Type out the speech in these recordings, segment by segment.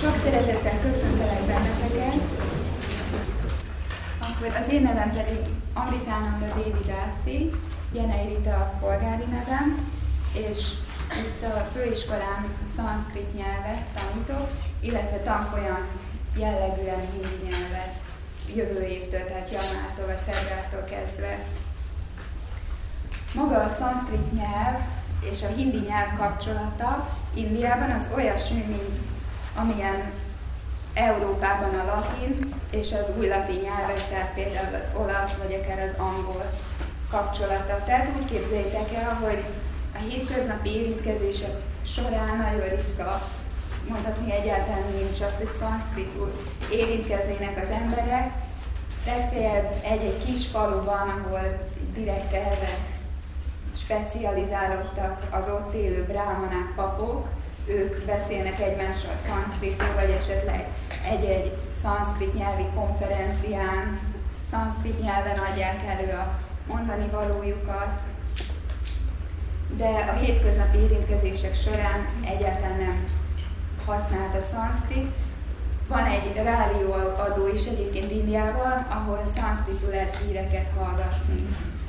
Sok szeretettel köszöntelek benneteket. Akkor az én nevem pedig Amritánanda Devi Dasi, Jenei Rita a polgári nevem, és itt a főiskolán szanszkrit nyelvet tanítok, illetve tanfolyam jellegűen hindi nyelvet jövő évtől, tehát januártól vagy februártól kezdve. Maga a szanszkrit nyelv és a hindi nyelv kapcsolata Indiában az olyasmi, mint amilyen Európában a latin és az új latin nyelvek, tehát például az olasz vagy akár az angol kapcsolata. Tehát úgy képzeljétek el, hogy a hétköznapi érintkezések során nagyon ritka, mondhatni egyáltalán nincs az, hogy szanszkritul érintkeznének az emberek. Legfeljebb egy kis faluban, ahol direkt erre specializálódtak az ott élő brámanák, papok, ők beszélnek egymással szanszkritul, vagy esetleg egy-egy szanszkrit nyelvi konferencián, szanszkrit nyelven adják elő a mondani valójukat, de a hétköznapi érintkezések során egyáltalán nem használt a szanszkrit. Van egy rádióadó is egyébként Indiában, ahol szanszkritul lehet híreket hallgatni.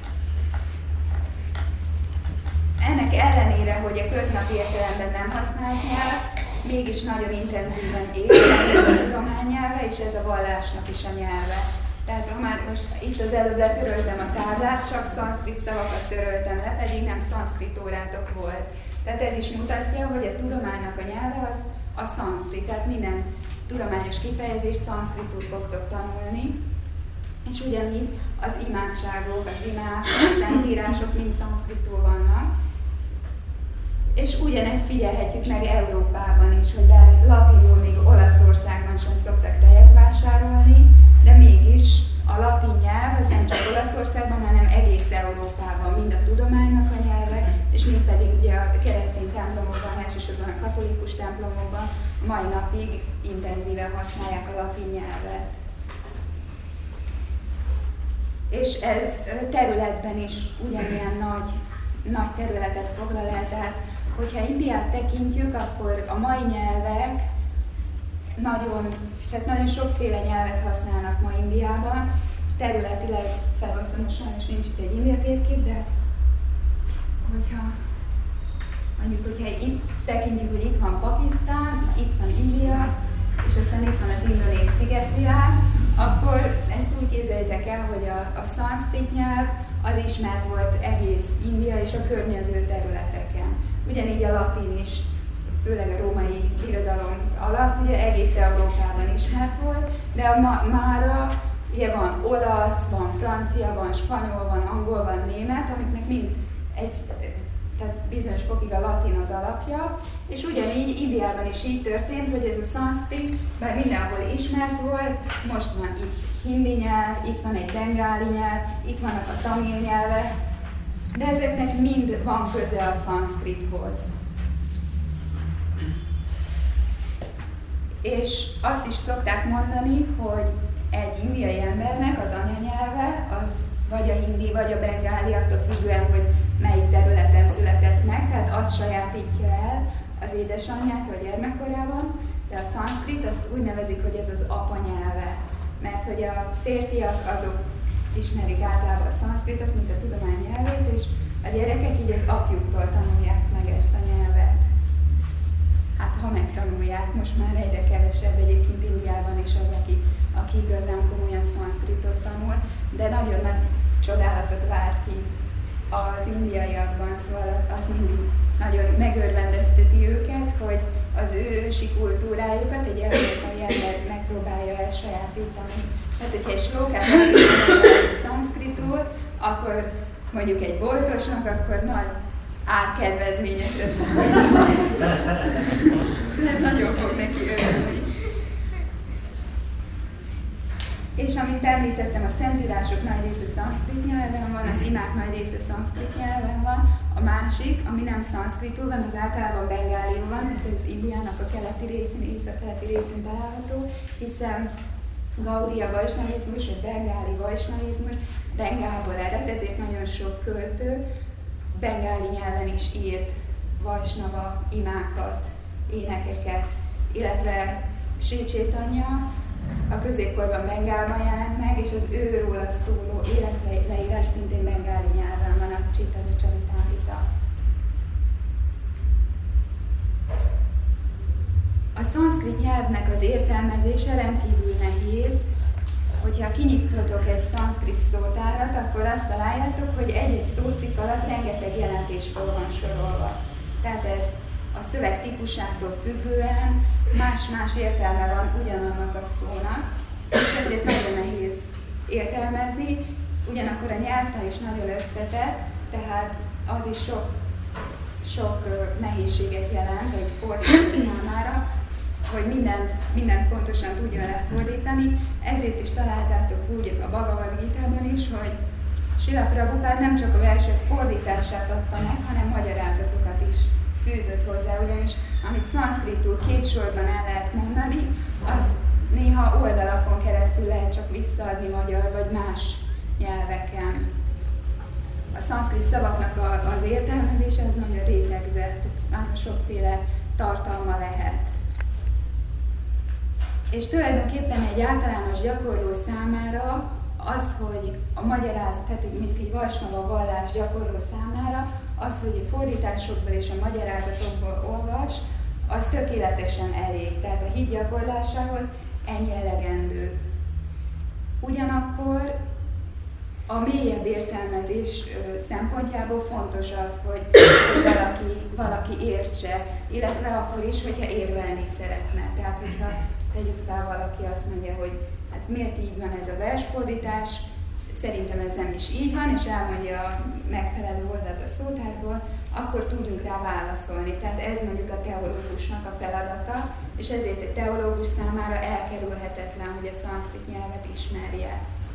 Ennek ellenére, hogy a köznapi értelemben nem használt nyelv, mégis nagyon intenzíven él, ez a tudománynyelve, és ez a vallásnak is a nyelve. Tehát ha már most itt az előbb letöröltem a táblát, csak szanszkrit szavakat töröltem le, pedig nem szanszkrit órátok volt. Tehát ez is mutatja, hogy a tudománynak a nyelve az a szanszkrit, tehát minden tudományos kifejezés szanszkritul fogtok tanulni, és ugyanígy az imádságok, az imák, a szentírások mind szanszkritul vannak. És ugyanezt figyelhetjük meg Európában is, hogy bár latinul még Olaszországban sem szoktak tejet vásárolni, de mégis a latin nyelv az nem csak Olaszországban, hanem egész Európában, mind a tudománynak a nyelve, és mind pedig ugye a keresztény templomokban, elsősorban a katolikus templomokban mai napig intenzíven használják a latin nyelvet. És ez területben is ugyanilyen nagy területet foglal el, tehát hogyha Indiát tekintjük, akkor a mai nyelvek nagyon sokféle nyelvet használnak ma Indiában, és területileg felhozom, most sajnos nincs itt egy India térkép, de hogyha itt tekintjük, hogy itt van Pakisztán, itt van India, és aztán itt van az indonéz szigetvilág, akkor ezt úgy képzeljétek el, hogy a szanszkrit nyelv az ismert volt egész India és a környező területeken. Ugyanígy a latin is, főleg a római birodalom alatt, ugye egész Európában ismert volt, de mára ugye van olasz, van francia, van spanyol, van angol, van német, amiknek mind tehát bizonyos fokig a latin az alapja, és ugyanígy Indiában is így történt, hogy ez a szanszkrit, bár mindenhol ismert volt, most van itt hindi nyelv, itt van egy bengáli nyelv, itt vannak a tamil nyelvek, de ezeknek mind van köze a szanszkrithoz. És azt is szokták mondani, hogy egy indiai embernek az anyanyelve az vagy a hindi, vagy a bengáli, attól függően, hogy melyik területen született meg, tehát azt sajátítja el az édesanyját a gyermekkorában, de a szanszkrit azt úgy nevezik, hogy ez az apanyelve, mert hogy a férfiak azok ismerik általában a szanszkritot, mint a tudomány nyelvét, és a gyerekek így az apjuktól tanulják meg ezt a nyelvet. Hát ha megtanulják, most már egyre kevesebb egyébként Indiában is az, aki igazán komolyan szanszkritot tanul, de nagyon nagy csodálatot vált ki az indiaiakban, szóval az mindig nagyon megörvendezteti őket, hogy az ő ősi kultúrájukat egy európai ember megpróbálja elsajátítani. És hát, hogyha egy slókát szanszkritul, akkor mondjuk egy boltosnak, akkor nagy árkedvezményekre számíthat. Mert nagyon fog neki örülni. És amint említettem, a szentírások nagy része szanszkrit nyelven van, az imák nagy része szanszkrit nyelven van, a másik, ami nem szanszkritul van, az általában bengáliul van, tehát ez Indiának a keleti részén, észak-keleti részén található, hiszen Gaudiya vajsnavizmus, vagy bengáli vajsnavizmus Bengálból ered, ezért nagyon sok költő bengáli nyelven is írt vajsnava imákat, énekeket, illetve Sri Chaitanya a középkorban Bengálban jelent meg, és az őróla szóló életleírás szintén bengáli nyelven van, a Chaitanya Charitamrita. A szanszkrit nyelvnek az értelmezése rendkívül nehéz. Hogyha kinyitotok egy szanszkrit szótárat, akkor azt találjátok, hogy egy-egy szócikk alatt rengeteg jelentésből van sorolva. Tehát ez a szöveg típusától függően más-más értelme van ugyanannak a szónak, és ezért nagyon nehéz értelmezni. Ugyanakkor a nyelvtan is nagyon összetett, tehát az is sok nehézséget jelent egy fordító számára, hogy mindent pontosan tudjon lefordítani. Ezért is találtátok úgy a Bhagavad Gitában is, hogy Srila Prabhupád nem csak a versek fordítását adta meg, hanem magyarázatokat is fűzött hozzá, ugyanis amit szanszkritul 2 sorban el lehet mondani, azt néha oldalakon keresztül lehet csak visszaadni magyar vagy más nyelveken. A szanszkrit szavaknak az értelmezése az nagyon rétegzett, nagyon sokféle tartalma lehet. És tulajdonképpen egy általános gyakorló számára az, hogy a magyarázat, tehát mondjuk egy vaisnava vallás gyakorló számára, az, hogy a fordításokból és a magyarázatokból olvas, az tökéletesen elég. Tehát a hit gyakorlásához ennyi elegendő. Ugyanakkor a mélyebb értelmezés szempontjából fontos az, hogy valaki értse, illetve akkor is, hogyha érvelni szeretne. Tehát, hogyha tegyük fel valaki azt mondja, hogy hát miért így van ez a versfordítás, szerintem ez nem is így van, és elmondja a megfelelő oldalt a szótárból, akkor tudjunk rá válaszolni. Tehát ez mondjuk a teológusnak a feladata, és ezért egy teológus számára elkerülhetetlen, hogy a szanszkrit nyelvet ismerje.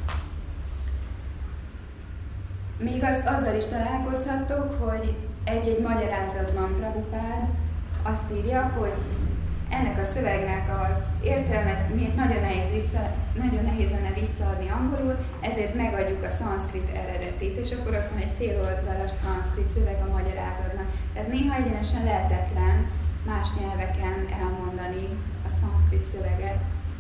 Még azzal is találkozhattok, hogy egy-egy magyarázatban Prabhupád azt írja, hogy ennek a szövegnek az értelmezését nagyon nehéz lenne visszaadni angolul, ezért megadjuk a szanszkrit eredetét, és akkor ott van egy féloldalas szanszkrit szöveg a magyarázatnak. Tehát néha egyenesen lehetetlen más nyelveken elmondani a szanszkrit szöveget.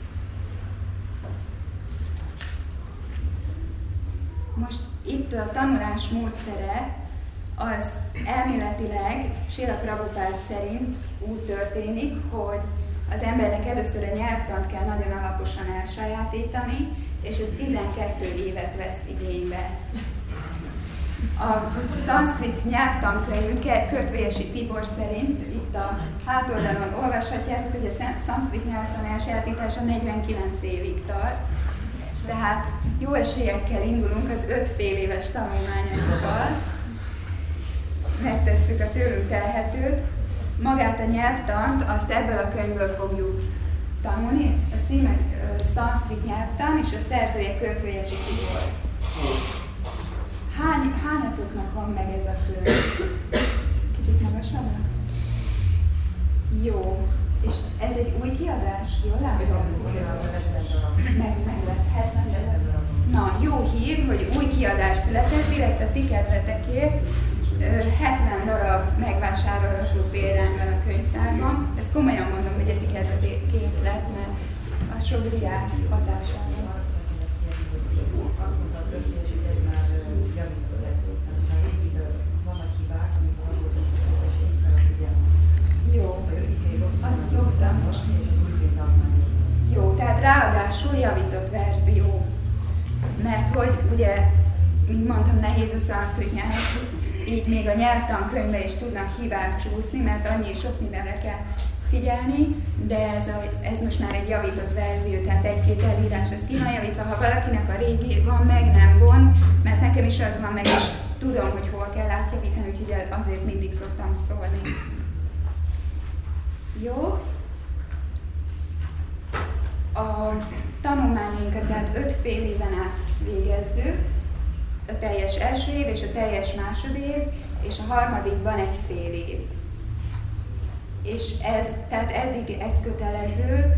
Most itt a tanulás módszere az elméletileg Srila Prabhupád szerint úgy történik, hogy az embernek először a nyelvtant kell nagyon alaposan elsajátítani, és ez 12 évet vesz igénybe. A szanszkrit nyelvtankönyv Körtvélyesi Tibor szerint itt a hátoldalon olvashatjátok, hogy a szanszkrit nyelvtan elsajátítása 49 évig tart. Tehát jó esélyekkel indulunk az 5 fél éves tanulmányokkal, megtesszük a tőlünk telhetőt. Magát a nyelvtant, azt ebből a könyvből fogjuk tanulni. A címe szanszkrit nyelvtan, és a szerzője Körtvélyesi Tibor. Hányatoknak van meg ez a könyv? Kicsit magasabb? Jó. És ez egy új kiadás? Jól látom? Meg lett. Na, jó hír, hogy új kiadás született, direkt a ti kedvetekért. 70 darab megvásárolható példány van a könyvtárban. Ezt komolyan mondom, hogy etiketeként lett, mert a sok diák hatására. Azt mondta, hogy ez már javító lesz, tehát vannak hibák, amikor arról volt, hogy fel a figyelmet. Jó, azt szoktam. Jó, tehát ráadásul javított verzió. Mert hogy ugye, mint mondtam, nehéz a szanszkrit nyelv, így még a nyelvtankönyvben is tudnak hibák csúszni, mert annyi sok mindenre kell figyelni, de ez most már egy javított verzió, tehát egy-két elírás az ki van javítva. Ha valakinek a régi van meg, nem gond, mert nekem is az van meg, és tudom, hogy hol kell átjavítani, úgyhogy azért mindig szoktam szólni. Jó? A tanulmányainkat tehát 5 fél éven át végezzük, a teljes első év és a teljes másodév, és a harmadikban egy fél év. És tehát eddig ez kötelező,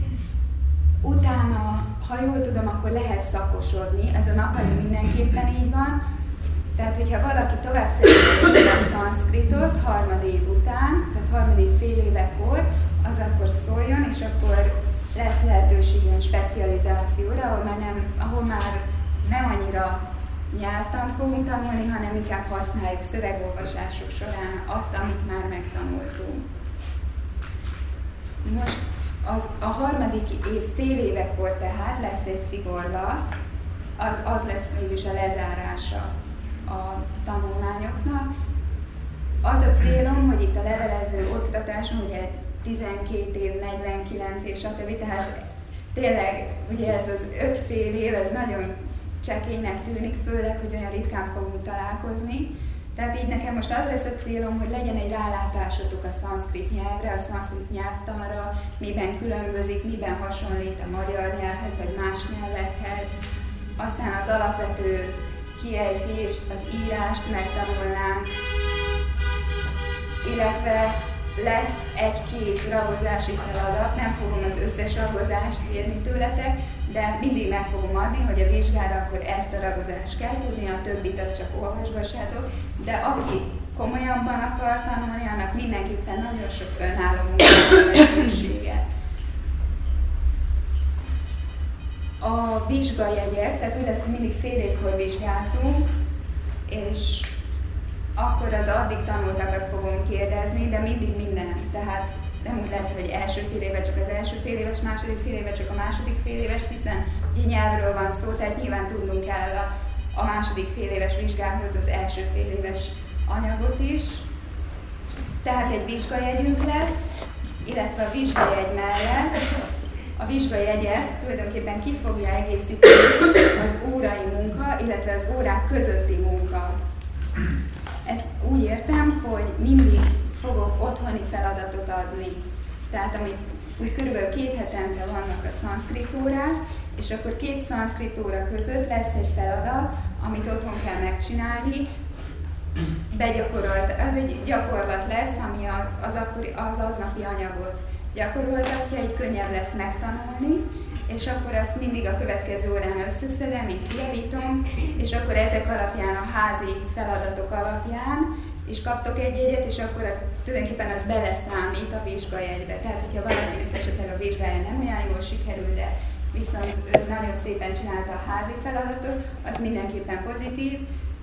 utána, ha jól tudom, akkor lehet szakosodni, ez a napali mindenképpen így van, tehát hogyha valaki tovább szeretne a szanszkritot harmadév után, tehát harmadév fél évekor, az akkor szóljon, és akkor lesz lehetőség ilyen specializációra, ahol már nem annyira nyelvtant fogunk tanulni, hanem inkább használjuk szövegolvasások során azt, amit már megtanultunk. Most a harmadik év fél évekor tehát lesz egy szigorlat, az lesz mégis a lezárása a tanulmányoknak. Az a célom, hogy itt a levelező oktatáson ugye 12 év, 49 év, stb. Tehát tényleg ugye ez az 5 fél év, ez nagyon csekélynek tűnik, főleg, hogy olyan ritkán fogunk találkozni. Tehát így nekem most az lesz a célom, hogy legyen egy rálátásotok a szanszkrit nyelvre, a szanszkrit nyelvtanra, miben különbözik, miben hasonlít a magyar nyelvhez, vagy más nyelvekhez. Aztán az alapvető kiejtést, az írást megtanulnánk, illetve lesz egy-két ragozási feladat, nem fogom az összes ragozást kérni tőletek, de mindig meg fogom adni, hogy a vizsgára akkor ezt a ragozást kell tudni, a többit azt csak olvasgassátok, de aki komolyabban akar tanulni, annak mindenképpen nagyon sok önálló munkára lehetősége. A vizsgajegyek, tehát úgy lesz, hogy mindig fél évkor vizsgázunk, és akkor az addig tanultakat fogom kérdezni, de mindig minden. Tehát nem úgy lesz, hogy első fél éve csak az első fél éves, második fél éve csak a második fél éves, hiszen egy nyelvről van szó, tehát nyilván tudnunk kell a második fél éves vizsgához az első fél éves anyagot is. Tehát egy vizsgajegyünk lesz, illetve a vizsgajegy mellett a vizsgajegyet tulajdonképpen ki fogja egészíteni az órai munka, illetve az órák közötti munka. Ezt úgy értem, hogy mindig fogok otthoni feladatot adni. Tehát amit úgy körülbelül 2 hetente vannak a szanszkrit órák, és akkor 2 szanszkrit óra között lesz egy feladat, amit otthon kell megcsinálni. Begyakorolt, az egy gyakorlat lesz, ami az aznapi anyagot gyakoroltatja, így könnyebb lesz megtanulni, és akkor azt mindig a következő órán összeszedem, így kijavítom, és akkor ezek alapján, a házi feladatok alapján is kaptok egy jegyet, és akkor tulajdonképpen az beleszámít a vizsgajegybe. Tehát, hogyha valakinek esetleg a vizsgája nem olyan jól sikerül, de viszont nagyon szépen csinálta a házi feladatot, az mindenképpen pozitív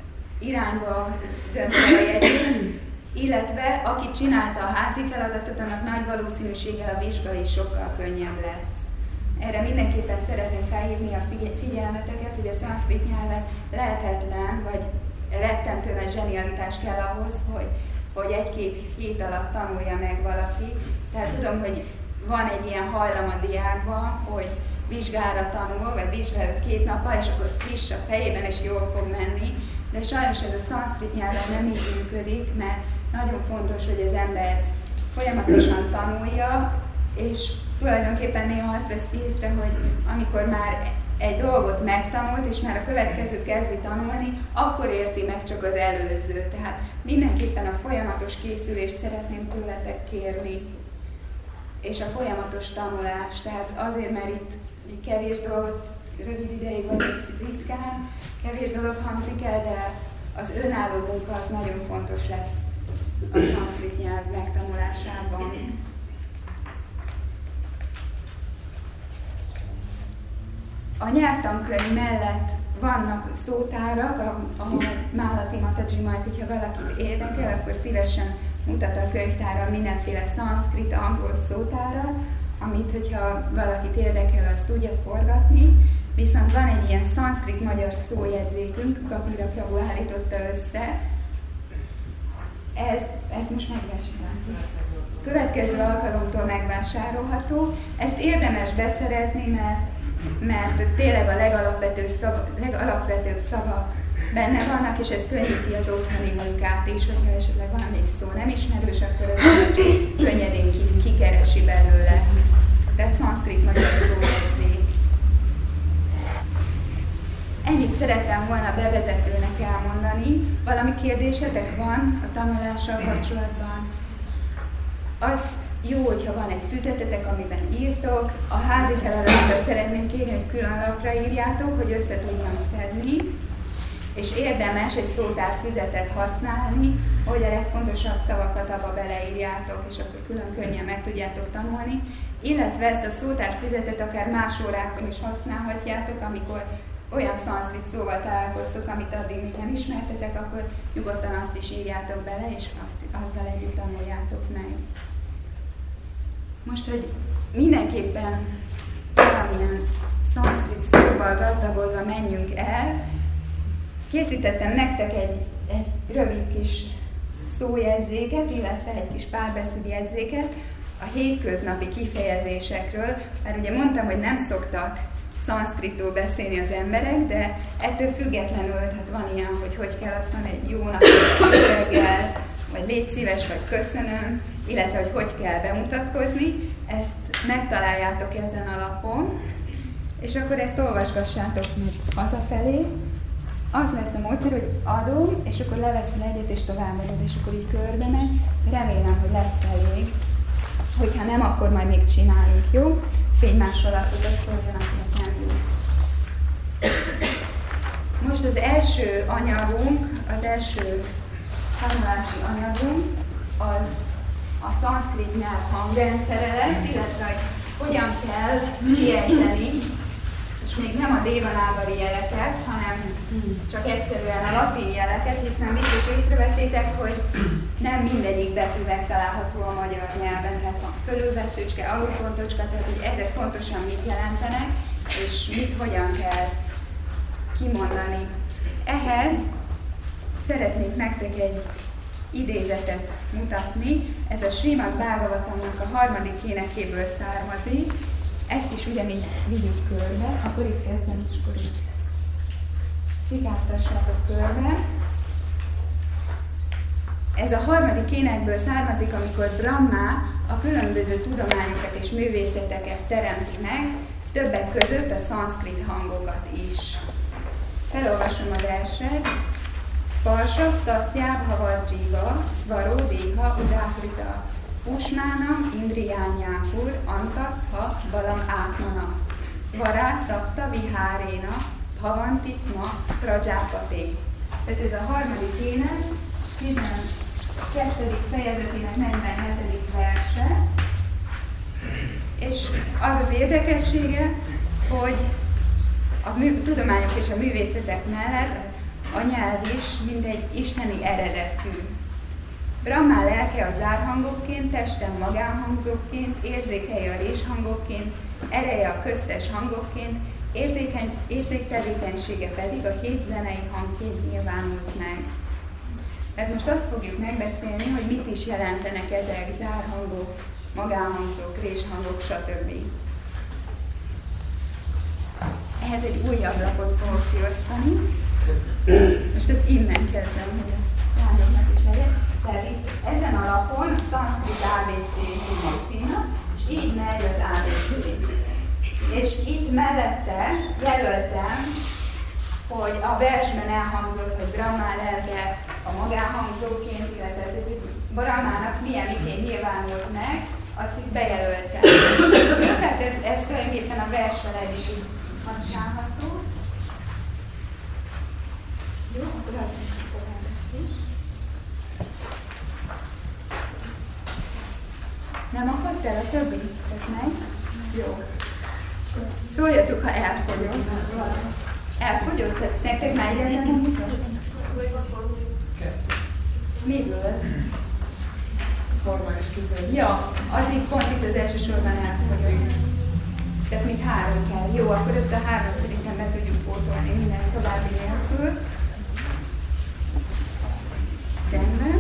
irányba dönt a jegyet, illetve aki csinálta a házi feladatot, annak nagy valószínűséggel a vizsga is sokkal könnyebb lesz. Erre mindenképpen szeretném felhívni a figyelmeteket, hogy a szanszkrit nyelven lehetetlen, vagy rettentő nagy zsenialitás kell ahhoz, hogy 1-2 hét alatt tanulja meg valaki. Tehát tudom, hogy van egy ilyen hajlam a diákban, hogy vizsgára tanul, vagy vizsgára 2 nappal, és akkor friss a fejében, és jól fog menni. De sajnos ez a szanszkrit nyelven nem így működik, mert nagyon fontos, hogy az ember folyamatosan tanulja, és tulajdonképpen néha azt veszi észre, hogy amikor már egy dolgot megtanult, és már a következőt kezdi tanulni, akkor érti meg csak az előző. Tehát mindenképpen a folyamatos készülést szeretném tőletek kérni, és a folyamatos tanulás. Tehát azért, mert itt kevés dolgot, rövid ideig vagy ritkán, kevés dolog hangzik el, de az önálló munka az nagyon fontos lesz a szanszkrit nyelv megtanulásában. A nyelvtankönyv mellett vannak szótárak, a Málati Mataji, majd, hogyha valakit érdekel, akkor szívesen mutat a könyvtáron mindenféle szanszkrit, angol szótára, amit, hogyha valakit érdekel, azt tudja forgatni. Viszont van egy ilyen szanszkrit magyar szójegyzékünk, Kapila Prabhu állította össze. Ez most megvásárolható. Következő alkalomtól megvásárolható. Ezt érdemes beszerezni, mert tényleg a legalapvetőbb szavak benne vannak, és ez könnyíti az otthoni munkát is, hogyha esetleg valamelyik szó nem ismerős, akkor ez könnyedén kikeresi belőle. Tehát szanszkrit magyar szójegyzék. Ennyit szerettem volna bevezetőnek elmondani. Valami kérdésetek van a tanulással kapcsolatban? Az jó, hogyha van egy füzetetek, amiben írtok. A házi feladatot szeretném kérni, hogy külön lapra írjátok, hogy össze tudjam szedni. És érdemes egy szótárfüzetet használni, hogy a legfontosabb szavakat abba beleírjátok, és akkor külön könnyen meg tudjátok tanulni. illetve ezt a szótárfüzetet akár más órákon is használhatjátok, amikor olyan szanszkrit szóval találkoztok, amit addig még nem ismertetek, akkor nyugodtan azt is írjátok bele, és azzal együtt tanuljátok meg. Most, hogy mindenképpen valamilyen szanszkrit szóval gazdagodva menjünk el, készítettem nektek egy rövid kis szójegyzéket, illetve egy kis párbeszédjegyzéket a hétköznapi kifejezésekről, mert ugye mondtam, hogy nem szoktak szanszkritul beszélni az emberek, de ettől függetlenül hát van ilyen, hogy kell azt mondani egy jó napot, reggel, vagy légy szíves, vagy köszönöm, illetve hogy kell bemutatkozni, ezt megtaláljátok ezen a lapon, és akkor ezt olvasgassátok még hazafelé. Az lesz a módszer, hogy adom, és akkor leveszel egyet, és továbbadod, és akkor így körbe megy. Remélem, hogy lesz elég. Hogyha nem, akkor majd még csináljuk, jó? Fénymással akkor szóljon, akinek nem jut. Most az első anyagunk, az első tanulási anyagunk, az a szanszkrit nyelv hangrendszere lesz, illetve hogy hogyan kell kiejteni, és még nem a dévanágari jeleket, hanem csak egyszerűen a latin jeleket, hiszen biztos észrevettétek, hogy nem mindegyik betű megtalálható a magyar nyelven, tehát van fölülveszőcske, alulpontocska, tehát hogy ezek pontosan mit jelentenek, és mit hogyan kell kimondani. Ehhez szeretnék nektek egy idézetet mutatni, ez a Srimad Bhagavatamnak a 3. énekéből származik, ezt is ugyanígy vigyük körbe, akkor itt kezdem, és akkor itt cikáztassátok körbe. Ez a 3. énekből származik, amikor Brahma a különböző tudományokat és művészeteket teremti meg, többek között a szanszkrit hangokat is. Felolvasom a verset. Sparsha stasya bhavadjiva svaro deha udahrita Usmánam indriyányákur antasztha balam átmana svara sapta viháréna bhavantisma prajápaté. Tehát ez a 3. ének 12. fejezetének 47. verse. És az az érdekessége, hogy a tudományok és a művészetek mellett a nyelv is mindegy isteni eredetű. Brahma lelke a zárhangokként, testem magánhangzóként, érzékelje a réshangokként, ereje a köztes hangokként, érzéktevékenysége pedig a 7 zenei hangként nyilvánult meg. Tehát most azt fogjuk megbeszélni, hogy mit is jelentenek ezek zárhangok, magánhangzók, réshangok, stb. Ehhez egy újabb lapot fogok kiosztani. Most ezt innen kezdem, hogy a lányoknak is legyen. Tehát itt ezen a lapon szanszkrit ABC címnak, és így megy az ABC. És itt mellette jelöltem, hogy a versben elhangzott, hogy Brahma lelke a magánhangzóként, illetve Brahmának milyen miként nyilvánult meg, azt itt bejelöltem. Tehát ez tulajdonképpen a versvel is használható. Jó, akkor adjuk tovább ezt is. Nem akartál a többi? Tehát meg? Jó. Szóljatok, ha elfogyott. Elfogyott? Tehát nektek már egyáltalán nem mutat? Miből? Formális kifejezés. Ja, az itt pont itt az első sorban elfogyott. Tehát még 3 kell. Jó, akkor ezt a 3 szerintem be tudjuk pótolni minden további nélkül. Rendben.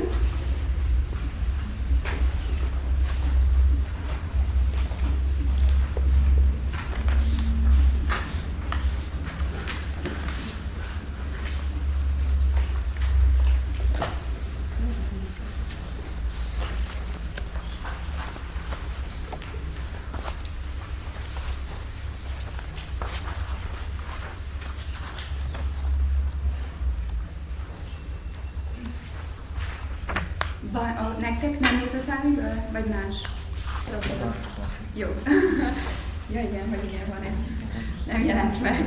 Nektek nem jutott valamiből? Vagy más? Jó. Ja igen, hogy igen, van egy. Nem jelent meg.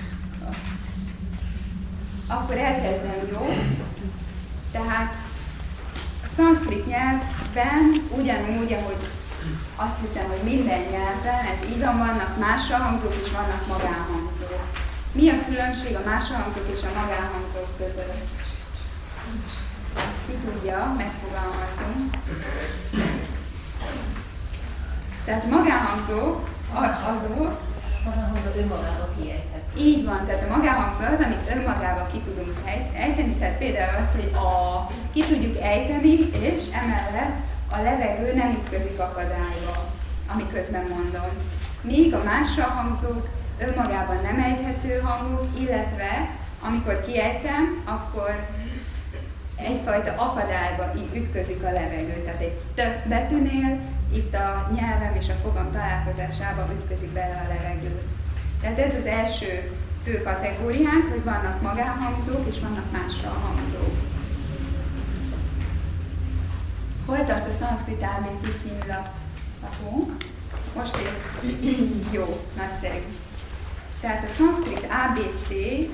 Akkor elkezdem, jó? Tehát a szanszkrit nyelvben ugyanúgy, ahogy Azt hiszem, hogy minden nyelven ez így van, vannak máshangzók és vannak magánhangzók. Mi a különbség a máshangzók és a magánhangzók között? Ki tudja megfogalmazni? Tehát magánhangzók azok, magánhangzó önmagában kiejthető. Így van, tehát a magánhangzó az, amit önmagában ki tudunk ejteni, tehát például az, hogy ki tudjuk ejteni, és emellett a levegő nem ütközik akadályba, amit közben mondom. Míg a máshangzók önmagában nem ejthető hangok, illetve amikor kiejtem, akkor egyfajta akadályba ütközik a levegő. Tehát egy több betűnél itt a nyelvem és a fogam találkozásában ütközik bele a levegő. Tehát ez az első fő kategóriánk, hogy vannak magánhangzók és vannak máshangzók. Hol tart a szanszkrit ABC című lapunk? Most jó, nagyszerű. Tehát a szanszkrit ABC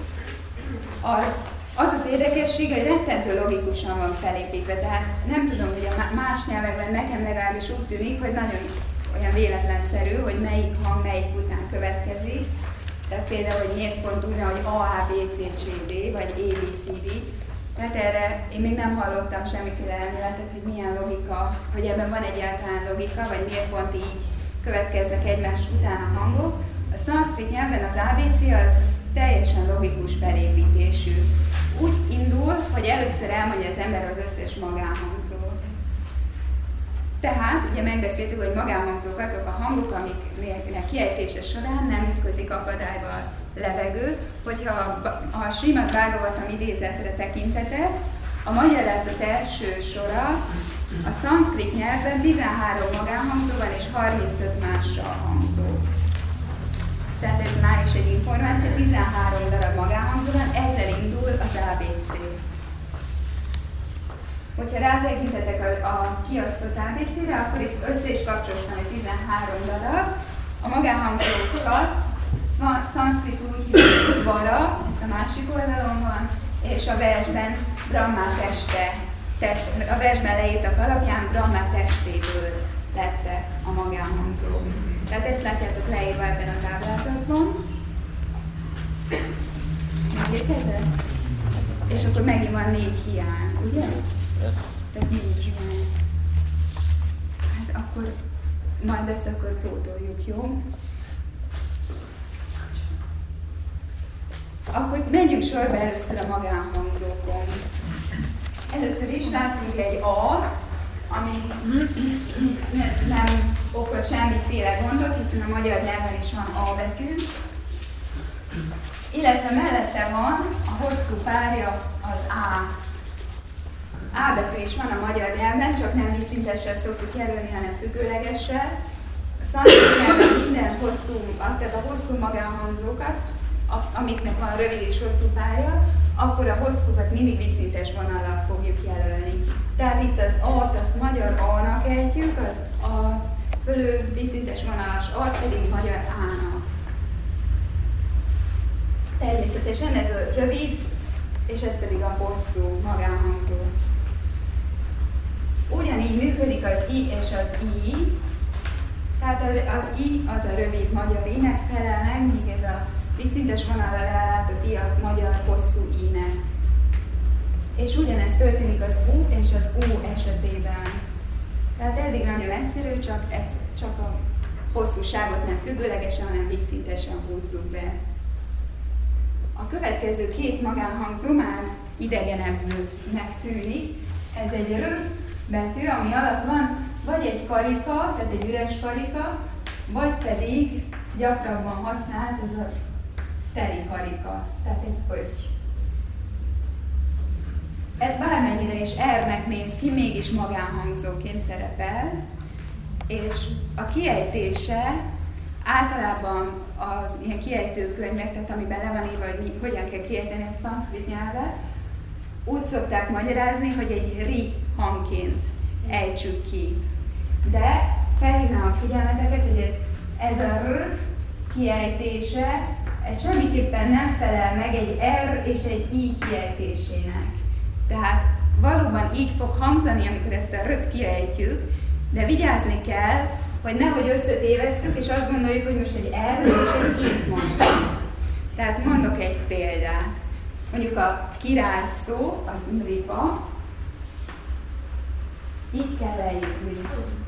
az érdekesség, hogy rettentő logikusan van felépítve. Tehát nem tudom, hogy a más nyelvekben nekem legalábbis úgy tűnik, hogy nagyon olyan véletlenszerű, hogy melyik hang melyik után következik. Tehát például, hogy miért pont úgy van, hogy A, A, B, C, C, D, vagy A, B, C, D. Tehát erre én még nem hallottam semmiféle elméletet, hogy milyen logika, hogy ebben van egyáltalán logika, vagy miért pont így következnek egymás után a hangok. A szanszkrit nyelven az ABC az teljesen logikus felépítésű. Úgy indul, hogy először elmondja az ember az összes magánhangzót. Tehát ugye megbeszéltük, hogy magánhangzók azok a hangok, amiknek kiejtése során nem ütközik akadályba a levegő. Hogyha a Srimad Bhagavatam idézetre tekintetek, a magyarázat első sora a szanszkrit nyelven 13 magánhangzó van és 35 máshangzó. Tehát ez már is egy információ, 13 darab magánhangzó van, ezzel indul az ABC. Hogyha rátekintetek a kiosztott ABC-re, akkor itt össze is kapcsoltam, hogy 13 darab. A magánhangzókat szanszkrit úgy hívjuk, hogy vara, ezt a másik oldalon van, és a versben Brahma a versben leírtak alapján Brahma testéből lettek a magánhangzók. Tehát ezt látjátok leírva ebben a táblázatban. Megérkezett? És akkor megint van 4 hiány, ugye? Tehát 4 hiány. Hát akkor majd ezt akkor pótoljuk, jó? Akkor menjünk sorba először a magánhangzókon. Először is látunk egy A, ami nem okoz semmiféle gondot, hiszen a magyar nyelven is van A betű. Illetve mellette van a hosszú párja az A. A betű is van a magyar nyelven, csak nem vízszintessel szoktuk jelölni, hanem függőlegessel. A szanszkrit nyelven minden hosszú, tehát a hosszú magánhangzókat, amiknek van rövid és hosszú párja, akkor a hosszúkat mindig vízszintes vonallal fogjuk jelölni. Tehát itt az A-t, azt magyar A-nak ejtjük, az a fölül vízszintes vonalas A-t pedig magyar A-nak. Természetesen ez a rövid, és ez pedig a hosszú magánhangzó. Ugyanígy működik az I és az I. Tehát az I az a rövid magyar I-nek felel meg, míg ez a vízszintes vonallal ellátott I a magyar hosszú I-nek. És ugyanez történik az U és az U esetében. Tehát eddig nagyon egyszerű, csak a hosszúságot nem függőlegesen, hanem vízszintesen húzzuk be. A következő 2 magánhangzó már idegenebbnek tűnik. Ez egy R betű, ami alatt van vagy egy karika, ez egy üres karika, vagy pedig gyakrabban használt ez a teli karika, tehát egy pötty. Ez bármennyire is R-nek néz ki, mégis magánhangzóként szerepel, és a kiejtése általában az ilyen kiejtőkönyvek, tehát amiben le van írva, hogy hogyan kell kiejteni a szanszkrit nyelvet, úgy szokták magyarázni, hogy egy ri hangként ejtsük ki. De felhívnám a figyelmeteket, hogy ez a r kiejtése, ez semmiképpen nem felel meg egy R és egy I kiejtésének. Tehát valóban így fog hangzani, amikor ezt a R-t kiejtjük, De vigyázni kell, hogy nehogy összetévesszük, és azt gondoljuk, hogy most egy elvet és egy itt mondjuk. Tehát mondok egy példát. Mondjuk a király szó, az nripa, így kell leírni.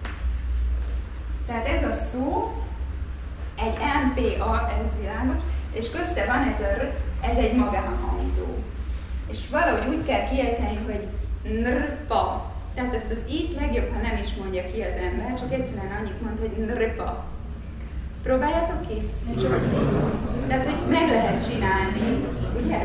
Tehát ez a szó, egy NPA, ez világos, és közte van ez egy magánhangzó. És valahogy úgy kell kiejteni, hogy nrpa. Tehát ezt az itt legjobb, ha nem is mondja ki az ember, csak egyszerűen annyit mond, hogy nrpa. Próbáljátok ki? Tehát, hogy meg lehet csinálni, ugye?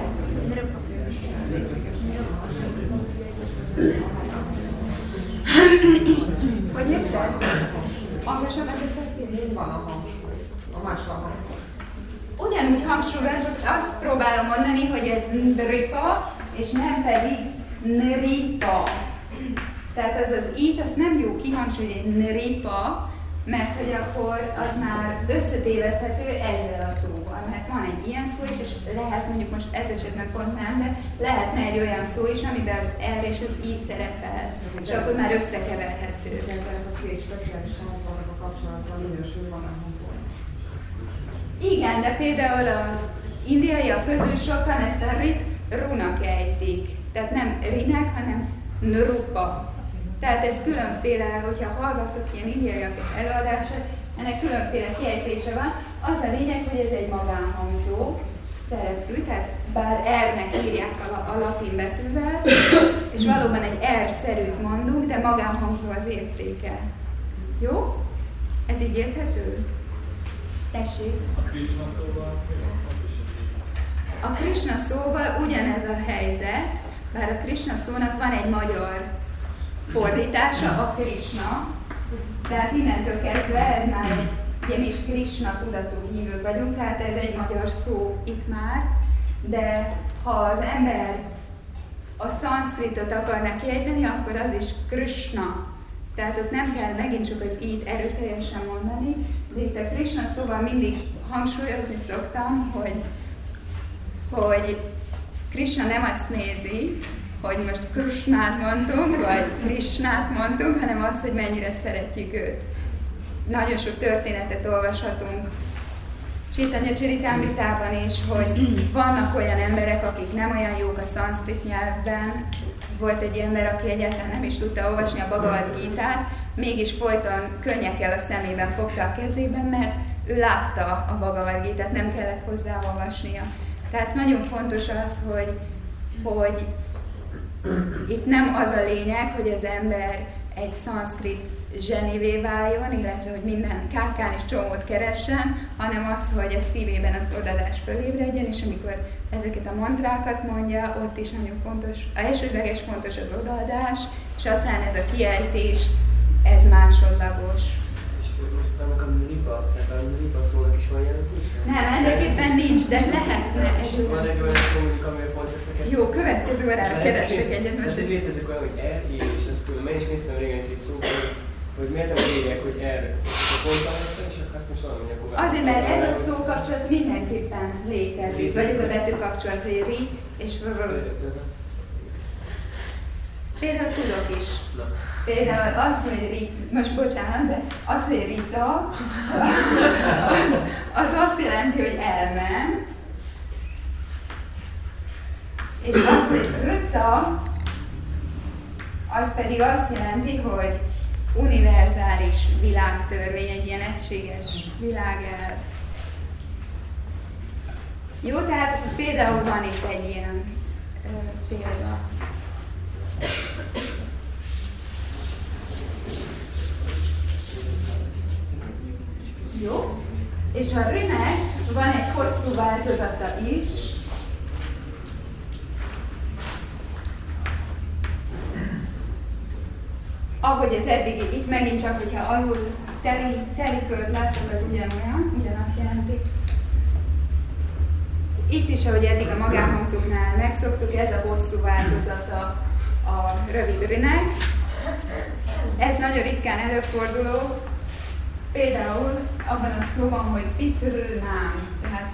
Hogy érted? Hangosan megérted? Van a hangsúly, a másra hangsúly. Ugyanúgy hangsúlyban, csak azt próbálom mondani, hogy ez nripa, és nem pedig nripa. Tehát az itt, azt nem jó kihangsúlyozni, nripa, mert hogy akkor az már összetévezhető ezzel a szóval. Mert van egy ilyen szó is, és lehet mondjuk most ez esetben pont nem, de lehetne egy olyan szó is, amiben az R és az I szerepel, és akkor már összekeverhető. Tehát az két speciális hangzónak a kapcsolatban minősül van a hangzó. Igen, de például az indiaiak közül sokan ezt a rit runak ejtik. Tehát nem rinek, hanem nrupa. Tehát ez különféle, hogyha hallgatok ilyen indiaiak előadását, ennek különféle kiejtése van. Az a lényeg, hogy ez egy magánhangzó szerepű, tehát bár R-nek írják a latin betűvel, és valóban egy R-szerűt mondunk, de magánhangzó az értéke. Jó? Ez így érthető? Tessék. A Krishna szóval mi van? A Krishna szóval ugyanez a helyzet, bár a Krishna szónak van egy magyar fordítása, a Krishna, tehát innentől kezdve ez már egy, ugye mi is Krishna tudatú hívők vagyunk, tehát ez egy magyar szó itt már, de ha az ember a szanszkritot akarná kiejteni, akkor az is Krishna. Tehát ott nem kell megint csak az itt erőteljesen mondani, de itt a Krishna szóval mindig hangsúlyozni szoktam, hogy Krishna nem azt nézi, hogy most Krishnát mondtunk, vagy Krishnát mondtunk, hanem az, hogy mennyire szeretjük őt. Nagyon sok történetet olvashatunk Chaitanya Charitamritában is, hogy vannak olyan emberek, akik nem olyan jók a szanszkrit nyelvben. Volt egy ember, aki egyáltalán nem is tudta olvasni a Bhagavad Gítát, mégis folyton könnyekkel a szemében fogta a kezében, mert ő látta a Bhagavad Gítát, nem kellett hozzá olvasnia. Tehát nagyon fontos az, hogy itt nem az a lényeg, hogy az ember egy szanszkrit zsenivé váljon, illetve hogy minden kákán és csomót keressen, hanem az, hogy a szívében az odadás fölébredjen, és amikor ezeket a mantrákat mondja, ott is nagyon fontos, elsődleges fontos az odaadás, és aztán ez a kiejtés, ez másodlagos. És most annak a nripa, tehát a nripa szónak is van jelentése? Nem, ennek éppen nincs, de lehetne egy van egy olyan szó, amivel pont ezt neked... Jó, következő órára keressek egyet. Most ez létezik olyan, hogy R, I, és ez külön. Én is néztem régen egy szóval, hogy miért nem írják, hogy R, és pont alatt, és akkor azt most valami akkor... Azért, mert ez a szó kapcsolat mindenképpen létezik, vagy ez a betű kapcsolat, hogy ri és vv. Például tudok is. Például az, hogy Rita, most bocsánat, de az, hogy Rita, az azt jelenti, hogy elment, és az, hogy Rita, az pedig azt jelenti, hogy univerzális világtörvény, egy ilyen egységes világelv. Jó, tehát például van itt egy ilyen példa. Jó? És a rünek van egy hosszú változata is. Ahogy ez eddigi, itt megint csak, hogyha alul teli kört láttuk, az ugyanazt jelenti. Itt is, ahogy eddig a magánhangzóknál megszoktuk, ez a hosszú változata a rövid rünek. Ez nagyon ritkán előforduló. Például abban a szóban, hogy pitrnám, tehát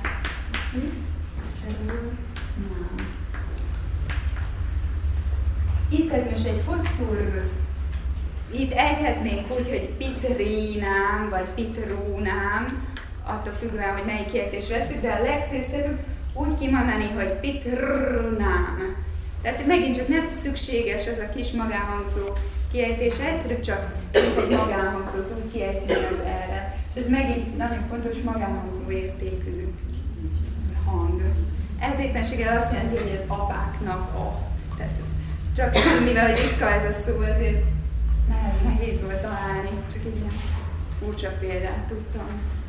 itt ez most egy hosszú r. Itt ejthetnénk úgy, hogy pitrínám, vagy pitrónám, attól függően, hogy melyik kiejtés veszük, de a legcélszerűbb úgy kimondani, hogy pitrnám. Tehát megint csak nem szükséges az a kis magánhangzó kiejtése, egyszerűbb csak egy magánhangzót úgy kiejteni az erre. És ez megint nagyon fontos magánhangzó értékű hang. Ez éppenséggel azt jelenti, hogy ez apáknak a. Tehát csak mivel hogy ritka ez a szó, azért nehéz volt találni, csak egy ilyen furcsa példát tudtam.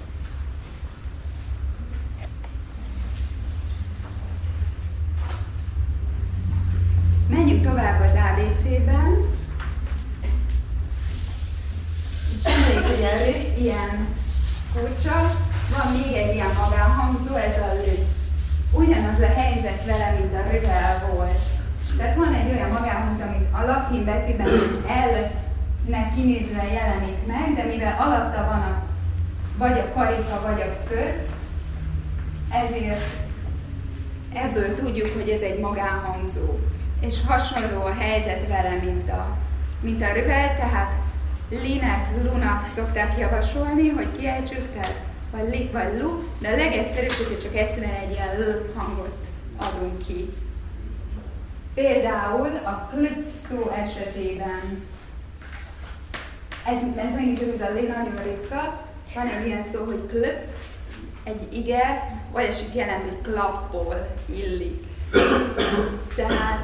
Menjünk tovább az ABC-ben. És emlék, hogy ilyen furcsa, van még egy ilyen magánhangzó, ez a lő. Ugyanaz a helyzet vele, mint a rövel volt. Tehát van egy olyan magánhangzó, amit a latin betűben L-nek kinézően jelenik meg, de mivel alatta van vagy a karika, vagy a köt, ezért ebből tudjuk, hogy ez egy magánhangzó. És hasonló a helyzet vele, mint a rövel, tehát linek, lunak szokták javasolni, hogy kiejtsük, tehát vagy li, vagy lu, de a legegyszerűbb, hogyha csak egyszerűen egy ilyen l hangot adunk ki. Például a klip szó esetében, ez megint csak ez a li nagyon ritka, van egy ilyen szó, hogy klip, egy ige, olyasmit jelent, hogy klappol, illik. Tehát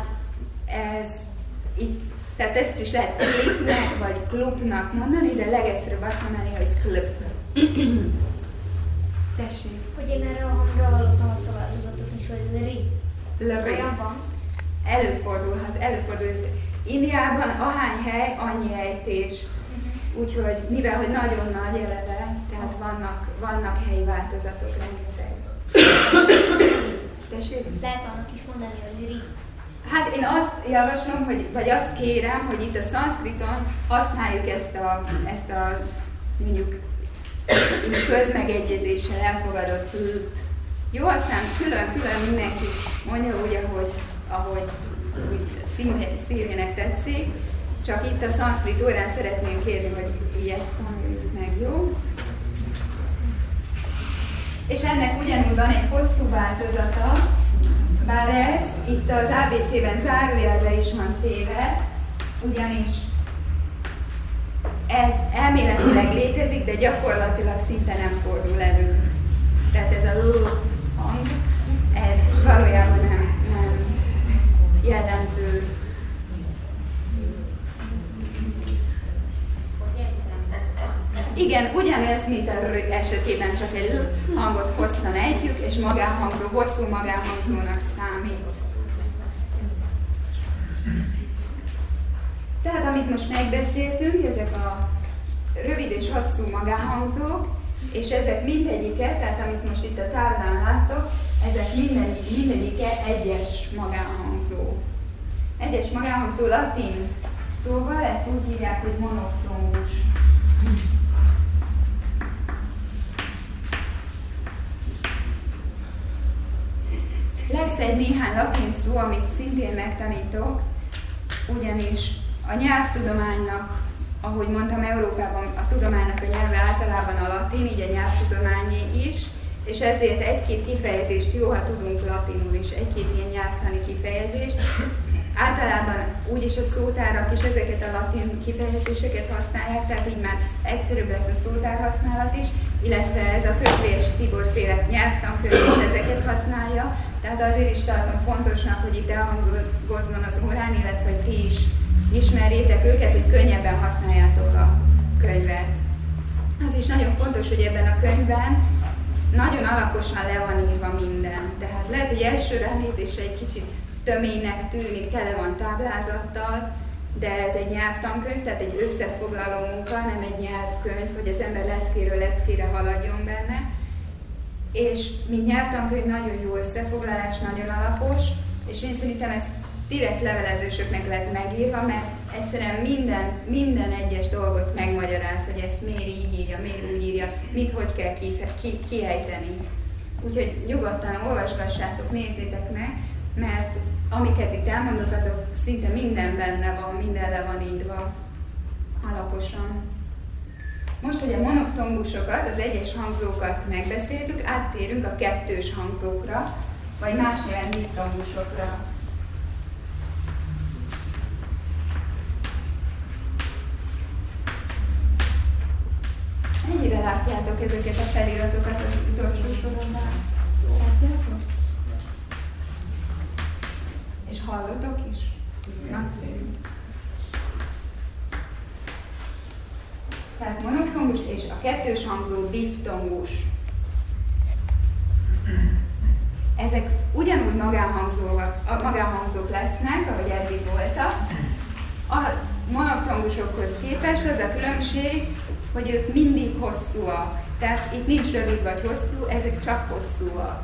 tehát ezt is lehet klipnek vagy klubnak mondani, de legegyszerűbb azt mondani, hogy klip. Tessék. Hogy én erre a hangra hallottam azt a változatot is, hogy leri. Olyan van? Előfordul. Indiában ahány hely, annyi ejtés. Úgyhogy mivel, hogy nagyon nagy eleve, tehát vannak helyi változatok rengeteg. Tessék? Lehet annak is mondani, hogy leri. Hát én azt javaslom, vagy azt kérem, hogy itt a szanszkriton használjuk ezt a mondjuk közmegegyezéssel elfogadott l-t. Jó, aztán külön mindenki mondja úgy, ahogy szívének tetszik, csak itt a szanszkrit órán szeretném kérni, hogy így ezt tanuljuk meg, jó? És ennek ugyanúgy van egy hosszú változata, bár ez itt az ABC-ben zárójelbe is van téve, ugyanis ez elméletileg létezik, de gyakorlatilag szinte nem fordul elő. Tehát ez a l hang, ez valójában nem jellemző. Igen, ugyanez, mint a r esetében, csak egy l hangot hosszan ejtjük, és magánhangzó, hosszú magánhangzónak számít. Tehát amit most megbeszéltünk, ezek a rövid és hosszú magánhangzók, és ezek mindegyike, tehát amit most itt a táblán láttok, ezek mindegyike egyes magánhangzó. Egyes magánhangzó latin szóval, ezt úgy hívják, hogy monoftónus. Lesz egy néhány latin szó, amit szintén megtanítok, ugyanis a nyelvtudománynak, ahogy mondtam, Európában a tudománynak a nyelve általában a latin, így a nyelvtudományé is, és ezért egy-két kifejezést jó, ha tudunk latinul is, egy-két ilyen nyelvtani kifejezést. Általában úgyis a szótárak is ezeket a latin kifejezéseket használják, tehát így már egyszerűbb lesz a szótárhasználat is, illetve ez a Kötvés Tibor féle nyelvtankönyv is ezeket használja, tehát azért is tartom fontosnak, hogy itt elhangzozzon az órán, illetve hogy ti is ismerjétek őket, hogy könnyebben használjátok a könyvet. Az is nagyon fontos, hogy ebben a könyvben nagyon alaposan le van írva minden. Tehát lehet, hogy első ránézésre egy kicsit töménynek tűnik, tele van táblázattal, de ez egy nyelvtankönyv, tehát egy összefoglaló munka, nem egy nyelvkönyv, hogy az ember leckéről leckére haladjon benne. És mint nyelvtankönyv nagyon jó összefoglalás, nagyon alapos, és én szerintem ezt direkt levelezősöknek lett megírva, mert egyszerűen minden egyes dolgot megmagyaráz, hogy ezt miért így írja, miért úgy írja, mit hogy kell kiejteni. Úgyhogy nyugodtan olvasgassátok, nézzétek meg, mert amiket itt elmondok, azok szinte minden benne van, minden le van írva. alaposan. Most, hogy a monoftongusokat, az egyes hangzókat megbeszéltük, áttérünk a kettős hangzókra, vagy más néven diftongusokra. Mennyire látjátok ezeket a feliratokat az utolsó sorokban? Látjátok? És hallotok is? Nagyszerű. Tehát monoftongus és a kettős hangzó diftongus. Ezek ugyanúgy magánhangzók lesznek, ahogy eddig voltak. A monoftongusokhoz képest az a különbség, hogy ők mindig hosszúak. Tehát itt nincs rövid vagy hosszú, ezek csak hosszúak.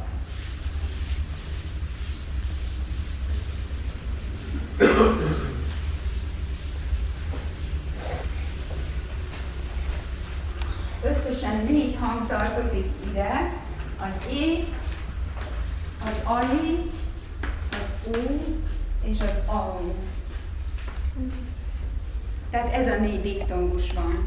Összesen 4 hang tartozik ide, az E, az AI, az U és az AU. Tehát ez a 4 diftongus van.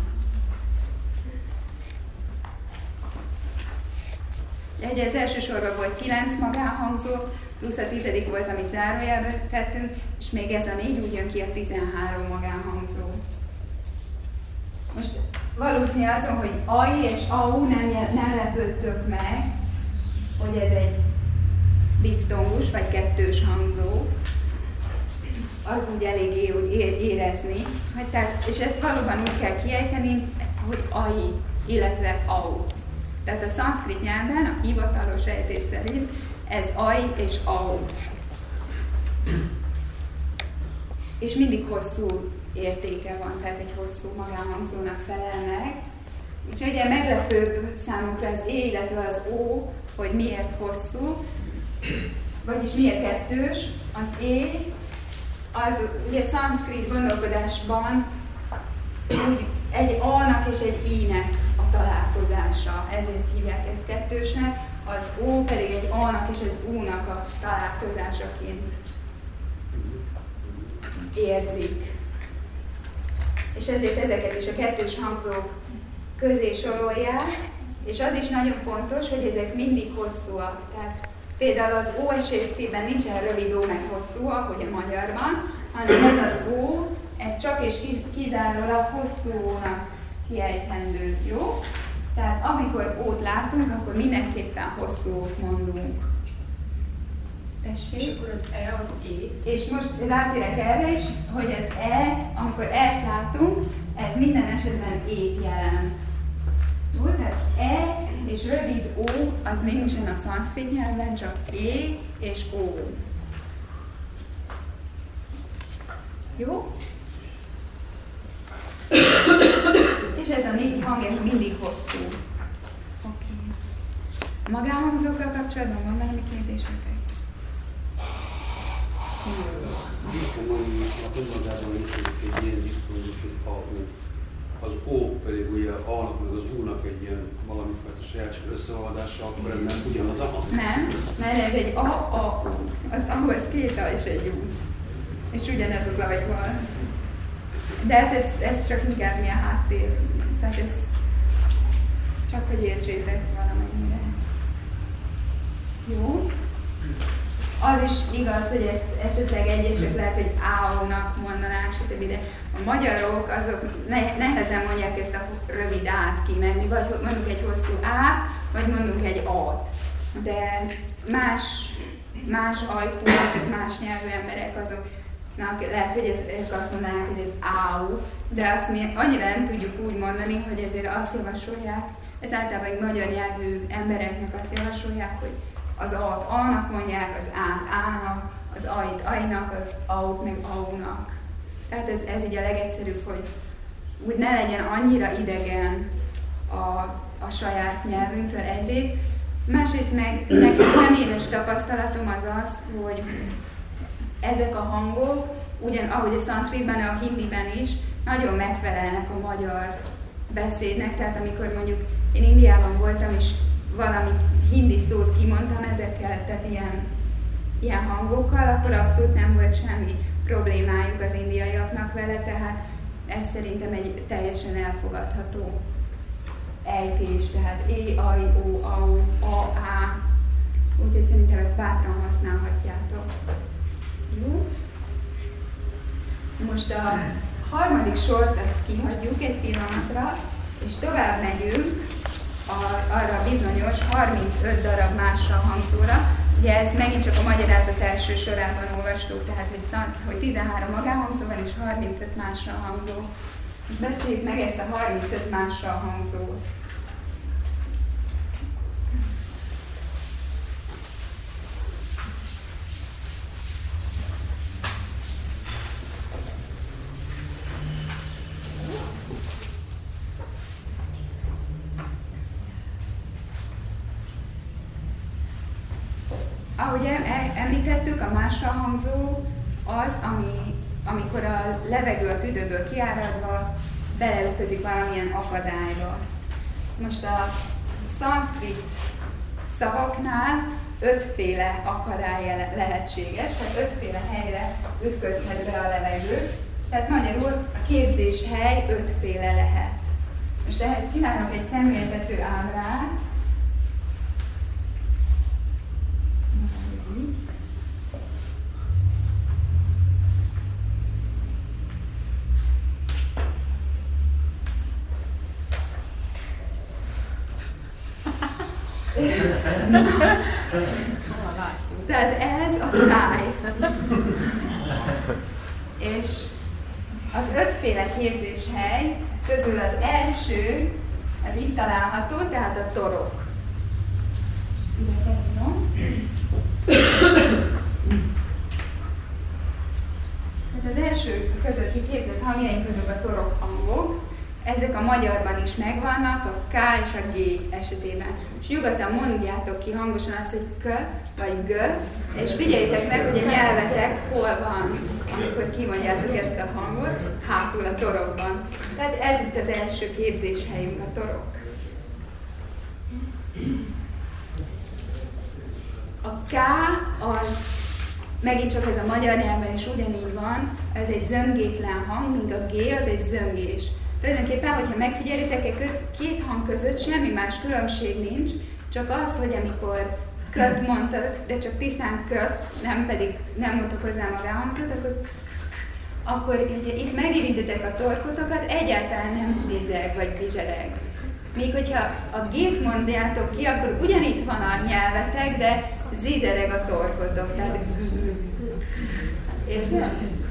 Ugye az első sorban volt 9 magánhangzó, plusz a 10. volt, amit zárójelbe tettünk, és még ez a 4 úgy jön ki a 13 magánhangzó. Most valószínű azon, hogy AI és AU nem lepődtök meg, hogy ez egy diftongus, vagy kettős hangzó, az úgy eléggé érezni. És ezt valóban úgy kell kiejteni, hogy AI, illetve AU. Tehát a szanszkrit nyelven, a hivatalos ejtés szerint ez AI és AU. És mindig hosszú értéke van, tehát egy hosszú magánhangzónak felel meg. Úgyhogy ugye meglepőbb számunkra az E, illetve az O, hogy miért hosszú, vagyis miért kettős. Az E, az ugye szanszkrit gondolkodásban úgy egy A-nak és egy I-nek a találkozása, ezért hívják ezt kettősnek, az O pedig egy A-nak és az U-nak a találkozásaként érzik. És ezért ezeket is a kettős hangzók közé sorolják, és az is nagyon fontos, hogy ezek mindig hosszúak. Tehát például az O esetében nincsen rövid O meg hosszú, ahogy a magyarban, hanem ez az O, ez csak és kizárólag hosszú O-nak kiejtendő, jó? Tehát amikor O-t látunk, akkor mindenképpen hosszú O-t mondunk. Tessék? És akkor az E az E. És most rátérek erre is, hogy az E, amikor E-t látunk, ez minden esetben E-t jelent. Jó? Tehát E és rövid O, az nincsen a szanszkrit nyelven, csak E és O. Jó? És ez a 4 hang, ez mindig hosszú. Oké. A magánhangzókkal kapcsolatban van valami kérdésetek? A önmagában működik egy ilyen disztózus, hogy az O pedig ugye A-nak meg az U-nak egy ilyen valamifajta sajátos összeolvadása, akkor ez nem ugyanaz a hang? Nem, mert ez egy A-A-U. Az A, ez 2 A és egy U. És ugyanez az ajval. De hát ez csak inkább ilyen háttér. Tehát ez csak, hogy értsétek valamennyire. Jó? Az is igaz, hogy ezt esetleg egyesek lehet, hogy áónak mondanák, stb. De a magyarok azok nehezen mondják ezt a rövid át ki, mert mi vagy mondunk egy hosszú át, vagy mondunk egy A-t. De más ajkúak, tehát más nyelvű emberek azoknak lehet, hogy ők azt mondanák, hogy ez áú, de azt mi annyira nem tudjuk úgy mondani, hogy ezért azt javasolják, ez általában egy magyar nyelvű embereknek azt javasolják, hogy az A-t A-nak mondják, az A-t A-nak, az A-it A-nak, az A-t meg A-nak. Tehát ez így a legegyszerűbb, hogy úgy ne legyen annyira idegen a saját nyelvünktől egyrészt. Másrészt meg nekem személyes tapasztalatom az, hogy ezek a hangok, ugyan ahogy a szanszkritban, a hindiben is, nagyon megfelelnek a magyar beszédnek. Tehát amikor mondjuk én Indiában voltam, és valami hindi szót kimondtam ezekkel, tehát ilyen hangokkal, akkor abszolút nem volt semmi problémájuk az indiaiaknak vele, tehát Ez szerintem egy teljesen elfogadható ejtés, tehát E, I, O, A, A, A. Úgyhogy szerintem ezt bátran használhatjátok. Jó? Most a harmadik sort ezt kihagyjuk egy pillanatra, és tovább megyünk arra a bizonyos 35 darab mással hangzóra. Ugye ez megint csak a magyarázat első sorában olvastuk, tehát hogy 13 magánhangzó van és 35 mással hangzó. Beszéljük meg ezt a 35 mással hangzót. Ahogy említettük, a mással hangzó az, amikor a levegő a tüdőből kiáradva beleütközik valamilyen akadályba. Most a szanszkrit szavaknál 5 féle akadály lehetséges, tehát 5 féle helyre ütközhet be a levegő. Tehát magyarul a képzéshely 5 féle lehet. Most ehhez csinálok egy szemléltető ábrát. Tehát ez a száj. És az 5 féle képzéshely közül az első, az itt található, tehát a torok. Tehát az első között kiképzett hangjaink közül a torok hangok. Ezek a magyarban is megvannak, a K és a G esetében. És nyugodtan mondjátok ki hangosan azt, hogy K vagy G, és figyeljétek meg, hogy a nyelvetek hol van, amikor kimondjátok ezt a hangot, hátul a torokban. Tehát ez itt az első képzéshelyünk, a torok. A K az, megint csak ez a magyar nyelven is ugyanígy van, ez egy zöngétlen hang, míg a G az egy zöngés. Tulajdonképpen, hogyha megfigyelitek, két hang között semmi más különbség nincs, csak az, hogy amikor köt mondtak, de csak tisztán köt, nem mondtak hozzá magánhangzót, akkor hogyha itt megérintetek a torkotokat, egyáltalán nem szizeg vagy bizsereg. Míg hogyha a G-t mondjátok ki, akkor ugyanitt van a nyelvetek, de zizereg a torkotok. Tehát érzed?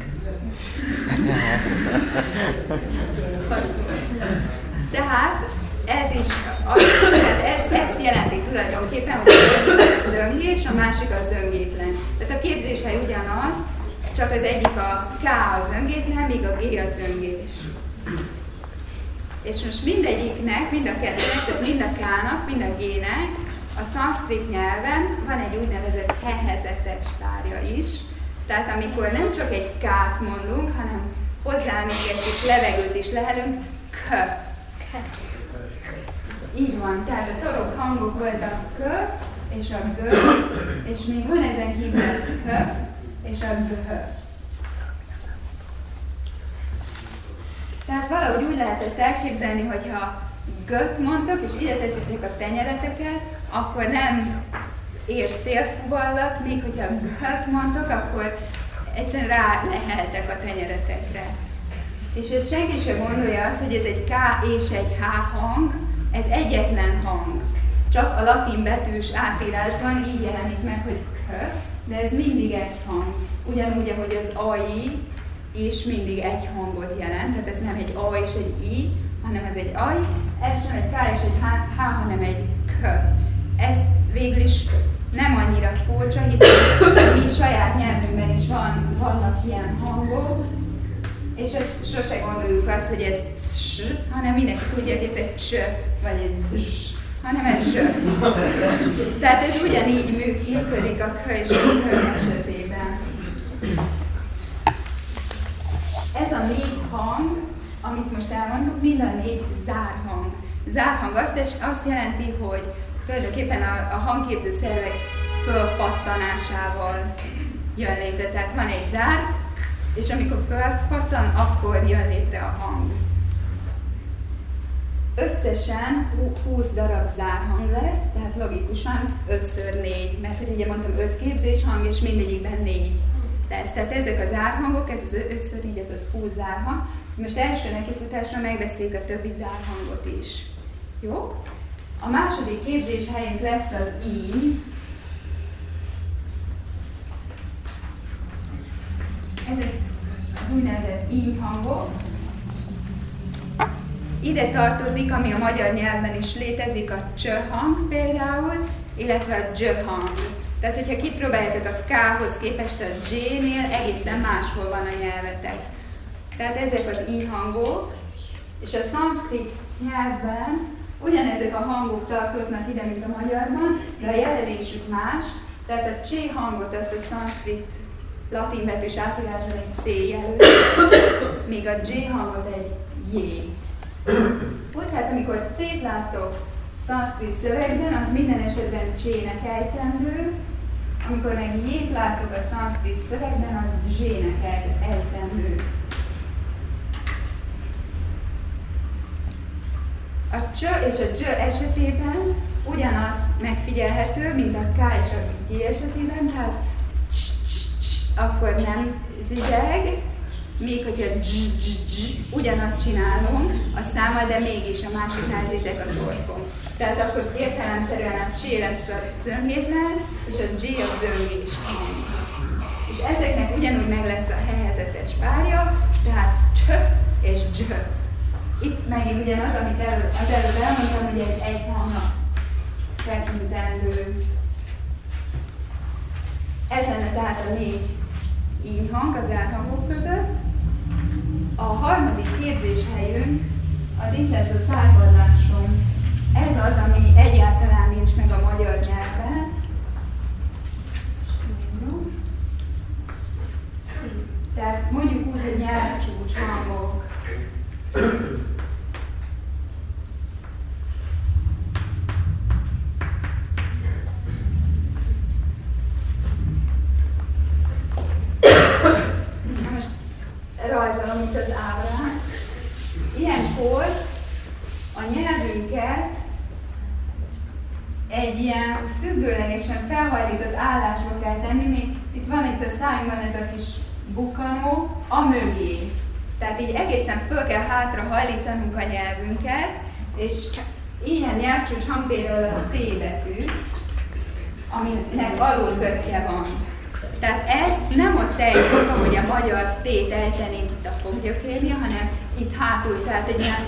Tehát ez is, ezt jelenti tulajdonképpen, hogy a zöngés, a másik a zöngétlen. Tehát a képzéshely ugyanaz, csak az egyik a K a zöngétlen, míg a G a zöngés. És most mindegyiknek, mind a kettőnek, tehát mind a K-nak, mind a G-nek a szanszkrit nyelven van egy úgynevezett hehezetes párja is. Tehát amikor nem csak egy K-t mondunk, hanem hozzá még egy kis levegőt is lehelünk, K. Így van, tehát a torok hangok voltak K és a G, és még van ezen kívül a K és a G. Tehát valahogy úgy lehet ezt elképzelni, hogyha G-t mondtok, és ide teszitek a tenyereteket, akkor nem ér szélfuvallat, még hogyha G-t mondtok, akkor egyszerűen rá leheltek a tenyeretekre. És ez senki sem gondolja azt, hogy ez egy K és egy H hang, ez egyetlen hang. Csak a latin betűs átírásban így jelenik meg, hogy K, de ez mindig egy hang. Ugyanúgy, ahogy az AI is mindig egy hangot jelent, tehát ez nem egy A és egy I, hanem ez egy AI, ez sem egy K és egy H, hanem egy K. Ez végül is nem annyira furcsa, hiszen mi saját nyelvünkben is vannak ilyen hangok, és sose gondoljuk azt, hogy ez cs, hanem mindenki tudja, hogy ez egy cs, vagy egy zzs, hanem ez zs. Tehát ez ugyanígy működik a k és a k esetében. Ez a 4 hang, amit most elmondtuk, mind a 4 zárhang. Zárhang azt jelenti, hogy tulajdonképpen a hangképző szervek fölpattanásával jön létre. Tehát van egy zár, és amikor felpattan, akkor jön létre a hang. Összesen 20 darab zárhang lesz, tehát logikusan 5x4, mert hogy ugye mondtam 5 képzéshang, és mindegyikben 4 lesz. Tehát ezek a zárhangok, ez az 5x4, ez az 20 zárhang. Most első nekifutásra megbeszéljük a többi zárhangot is. Jó? A második képzéshelyünk lesz az íny. Ezek az úgynevezett ínyhangok. Ide tartozik, ami a magyar nyelvben is létezik, a cs hang például, illetve a dzs hang. Tehát, hogyha kipróbáljátok a K-hoz képest a J-nél, egészen máshol van a nyelvetek. Tehát ezek az ínyhangok, és a szanszkrit nyelvben ugyanezek a hangok tartoznak ide, mint a magyarban, de a jelenésük más. Tehát a C hangot azt a szanszkrit latin betűs átírásban egy C jelöli, míg a J hangot egy J. Úgy hát, amikor C-t láttok szanszkrit szövegben, az minden esetben C-nek ejtendő, amikor meg J-t láttok a szanszkrit szövegben, az Z-nek ejtendő. A cs és a dzs esetében ugyanaz megfigyelhető, mint a k és a g esetében, tehát akkor nem zizeg, még hogyha ugyanazt csinálom a számmal, de mégis a másiknál zizeg a torkom. Tehát akkor értelemszerűen a c lesz a zöngétlen, és a g a zöngés hang. És ezeknek ugyanúgy meg lesz a helyezetes párja, tehát c és dzs. Itt megint ugyanaz, amit az előbb elmondtam, hogy ez egy hangnak tekintendő. Ez lenne tehát a 4 ínyhang az zárhangok között. A harmadik képzéshelyünk az itt lesz a szájvalláson. Ez az, ami egyáltalán nincs meg a magyar nyelvben. Tehát mondjuk úgy, hogy nyelvcsúcs hangok. Most rajzolom itt az ábrán. Ilyenkor a nyelvünket egy ilyen függőlegesen felhajlított állásba kell tenni, még itt van itt a szájban ez a kis bukkanó, a mögé. Tehát így egészen föl kell hátra hajlítanunk a nyelvünket, és ilyen nyelvcsúcs hang például a T betű, aminek alulzöttje van. Tehát ezt nem ott ejtjük, ahogy a magyar T-t ejtenénk itt a foggyökérnél, hanem itt hátul, tehát egy ilyen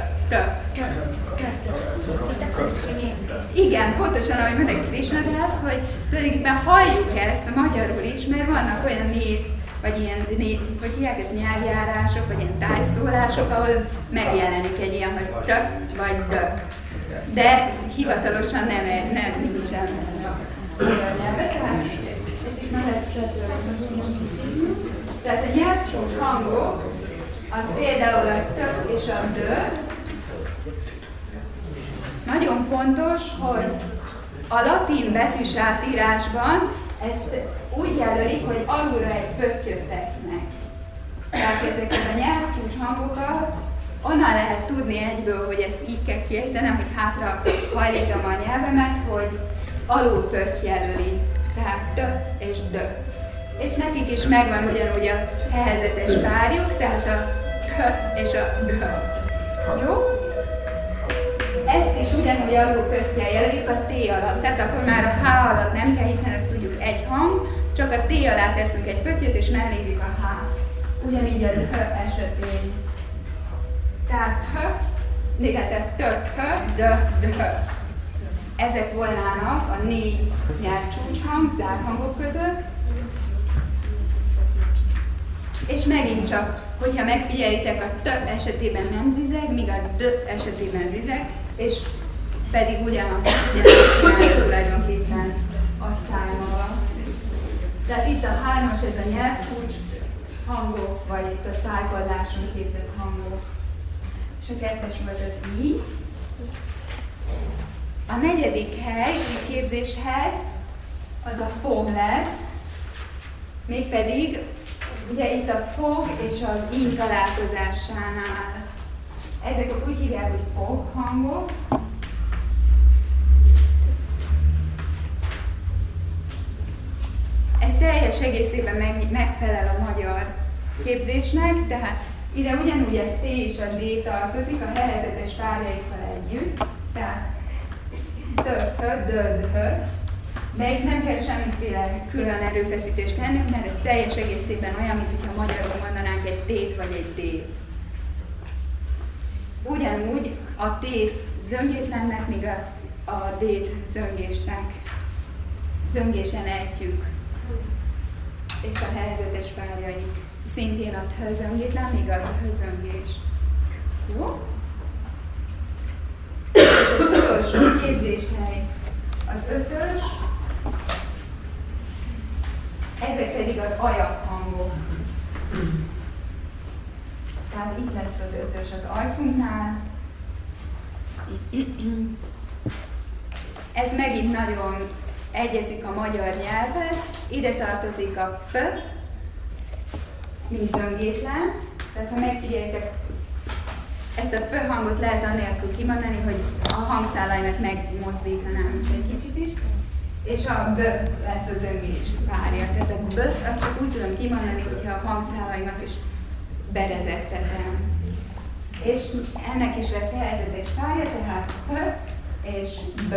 Igen, pontosan ahogy mondják Krishnadász, hogy tulajdonképpen halljuk ezt a magyarul is, mert vannak olyan vagy ilyen, hogy hívják ezt nyelvjárások, vagy ilyen tájszólások, ahol megjelenik egy ilyen, hogy t vagy d. De hivatalosan nem nincsen a nyelve, tehát a nyelvcsúcs hangok, az például a t és a d. Nagyon fontos, hogy a latin betűs átírásban ezt úgy jelölik, hogy alulra egy pöttyöt tesznek. Tehát ezeket a nyelvcsúcs hangokat onnan lehet tudni egyből, hogy ezt így kell kiejtenem, hogy hátra hajlítom a nyelvemet, hogy alul pötty jelöli. Tehát t és d. És nekik is megvan ugyanúgy a helyezetes párjuk, tehát a t és a d. Jó? Ezt is ugyanúgy alul pöttyel jelöljük a T alatt, tehát akkor már a H alatt nem kell, hiszen ezt tudjuk egy hang, csak a T alá teszünk egy pöttyöt, és mellé a H. Ugyanígy a H esetén. Tehát H, illetve T, H, D, D. Ezek volnának a 4 nyelvcsúcshang, zárhangok között. És megint csak, hogyha megfigyelitek, a T esetében nem zizeg, míg a D esetében zizeg, és pedig ugyanazt csinálja tulajdonképpen a szájmmal. Tehát itt a 3-as, ez a nyelvcsúcs hangok, vagy itt a szájpadláson képzett hangok. És a 2-es volt az I. A 4. hely, a képzéshely, az a fog lesz, mégpedig Ugye itt a fog és az ín találkozásánál, ezeket úgy hívják, hogy fog hangok. Ez teljes egészében megfelel a magyar képzésnek, tehát ide ugyanúgy a T és a D tartozik a helyezetes párjaikkal együtt, tehát de itt nem kell semmiféle külön erőfeszítést tennünk, mert ez teljes egészében olyan, mint hogyha magyarul mondanánk egy T-t vagy egy D-t. Ugyanúgy a T-t zöngétlennek, míg a D-t zöngésnek. Zöngésen ejtjük. És a helyezetes párjaik. Szintén a T zöngétlen, míg a T zöngés. Jó? És az utolsó képzéshely. Az ötös, ezek pedig az ajak hangok. Tehát itt lesz az ötös az ajkunknál. Ez megint nagyon egyezik a magyar nyelvvel. Ide tartozik a P, mint zöngétlen. Tehát ha megfigyelitek, ezt a P hangot lehet anélkül kimondani, hogy a hangszálaimat megmozdítanám is egy kicsit is. És a B lesz a zöngés párja. Tehát a B azt csak úgy tudom kimondani, hogyha a hangszálaimat is berezettetem. És ennek is lesz helyezetes párja, tehát H és B.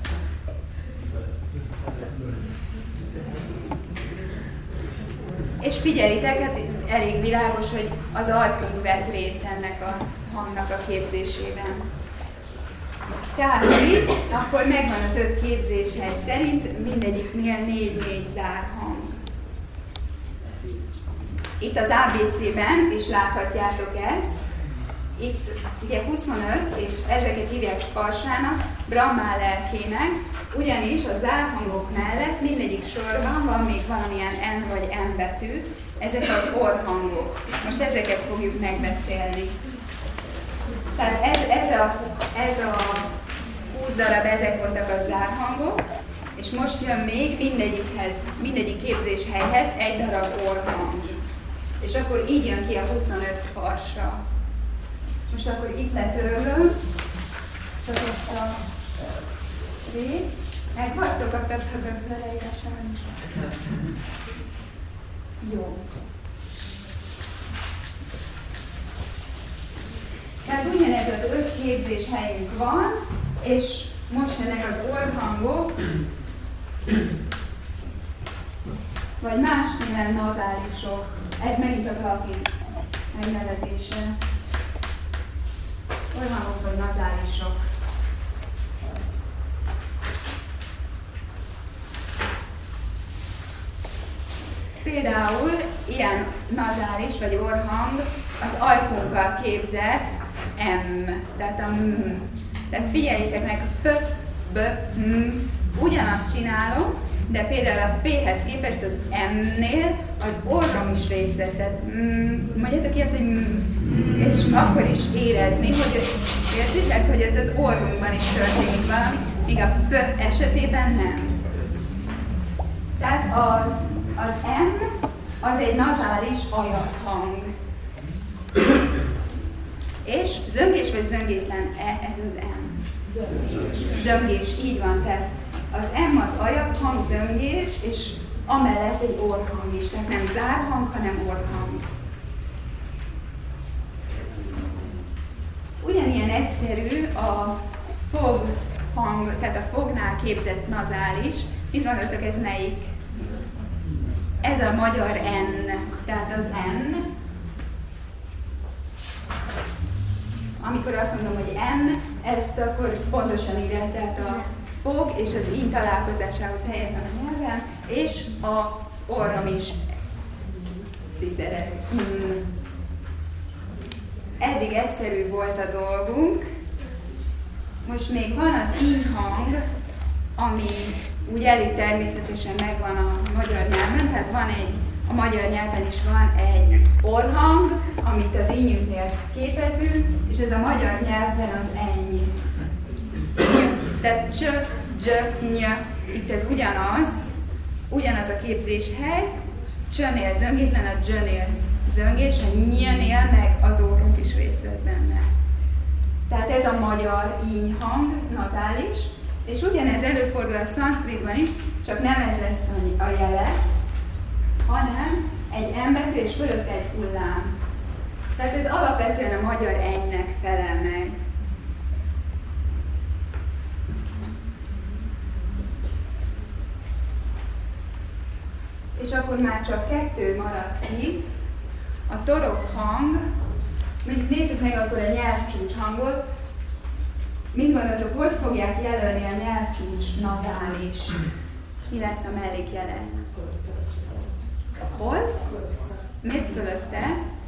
És figyeljétek, hát elég világos, hogy az ajkunk vett részt ennek a hangnak a képzésében. Tehát itt, akkor megvan az 5 képzéshely szerint, mindegyiknél 4 zárhang. Itt az ABC-ben is láthatjátok ezt. Itt ugye 25, és ezeket hívják sparsának, Brahmá lelkének, ugyanis a zárhangok mellett mindegyik sorban van még valamilyen N vagy M betű, ezek az orrhangok. Most ezeket fogjuk megbeszélni. Tehát ez a 20 darab, ezek voltak a zárhangok, és most jön még mindegyik képzéshelyhez egy darab orrhang. És akkor így jön ki a 25 sparsa. Most akkor itt letörlöm, csak ezt a részt. Megvagytok a pöpöpöpöleidesen is. Jó. Tehát ugyanez az 5 képzéshelyünk van, és most jönnek az orrhangok, vagy más néven nazálisok. Ez megint csak latin megnevezése. Orrhangok vagy nazálisok. Például ilyen nazális vagy orrhang az ajkunkkal képzett M, tehát a M. Tehát figyeljétek meg, P, B, M, ugyanazt csinálom, de például a P-hez képest az M-nél az orrom is részt vesz. Mondjátok ki azt, hogy M, és akkor is érezni, hogy érzitek, hogy ott az orrunkban is történik valami, míg a P esetében nem. Tehát az M az egy nazális ajakhang. És zöngés vagy zöngétlen ez az M? Zöngés, így van. Tehát az M az ajakhang, zöngés, és amellett egy orrhang is. Tehát nem zárhang, hanem orrhang. Ugyanilyen egyszerű a foghang, tehát a fognál képzett nazális. Mit gondoltok, ez melyik? Ez a magyar N, tehát az N. Amikor azt mondom, hogy N, ezt akkor pontosan ide, tehát a fog és az ín találkozásához helyezem a nyelven, és az orrom is szízere. Eddig egyszerű volt a dolgunk. Most még van az ín hang, ami úgy elég természetesen megvan a magyar nyelven, tehát a magyar nyelven is van egy orrhang, amit az ínyünknél képezünk, és ez a magyar nyelven az ennyi. Tehát cs, dj, ny, itt ez ugyanaz a képzéshely, csönél zöngéslen, a dzsönél zöngés, a nyönél meg az orrunk is részt vesz benne. Tehát ez a magyar íny hang, nazális, és ugyanez előfordul a szanszkritban is, csak nem ez lesz a jele, hanem egy M betű és fölött egy hullám. Tehát ez alapvetően a magyar egynek felel meg. És akkor már csak 2 maradt ki. A torok hang, mondjuk nézzük meg akkor a nyelvcsúcs hangot. Mit gondoltok, hogy fogják jelölni a nyelvcsúcs nazálist? Mi lesz a mellékjele? Hol? Miért fölötte?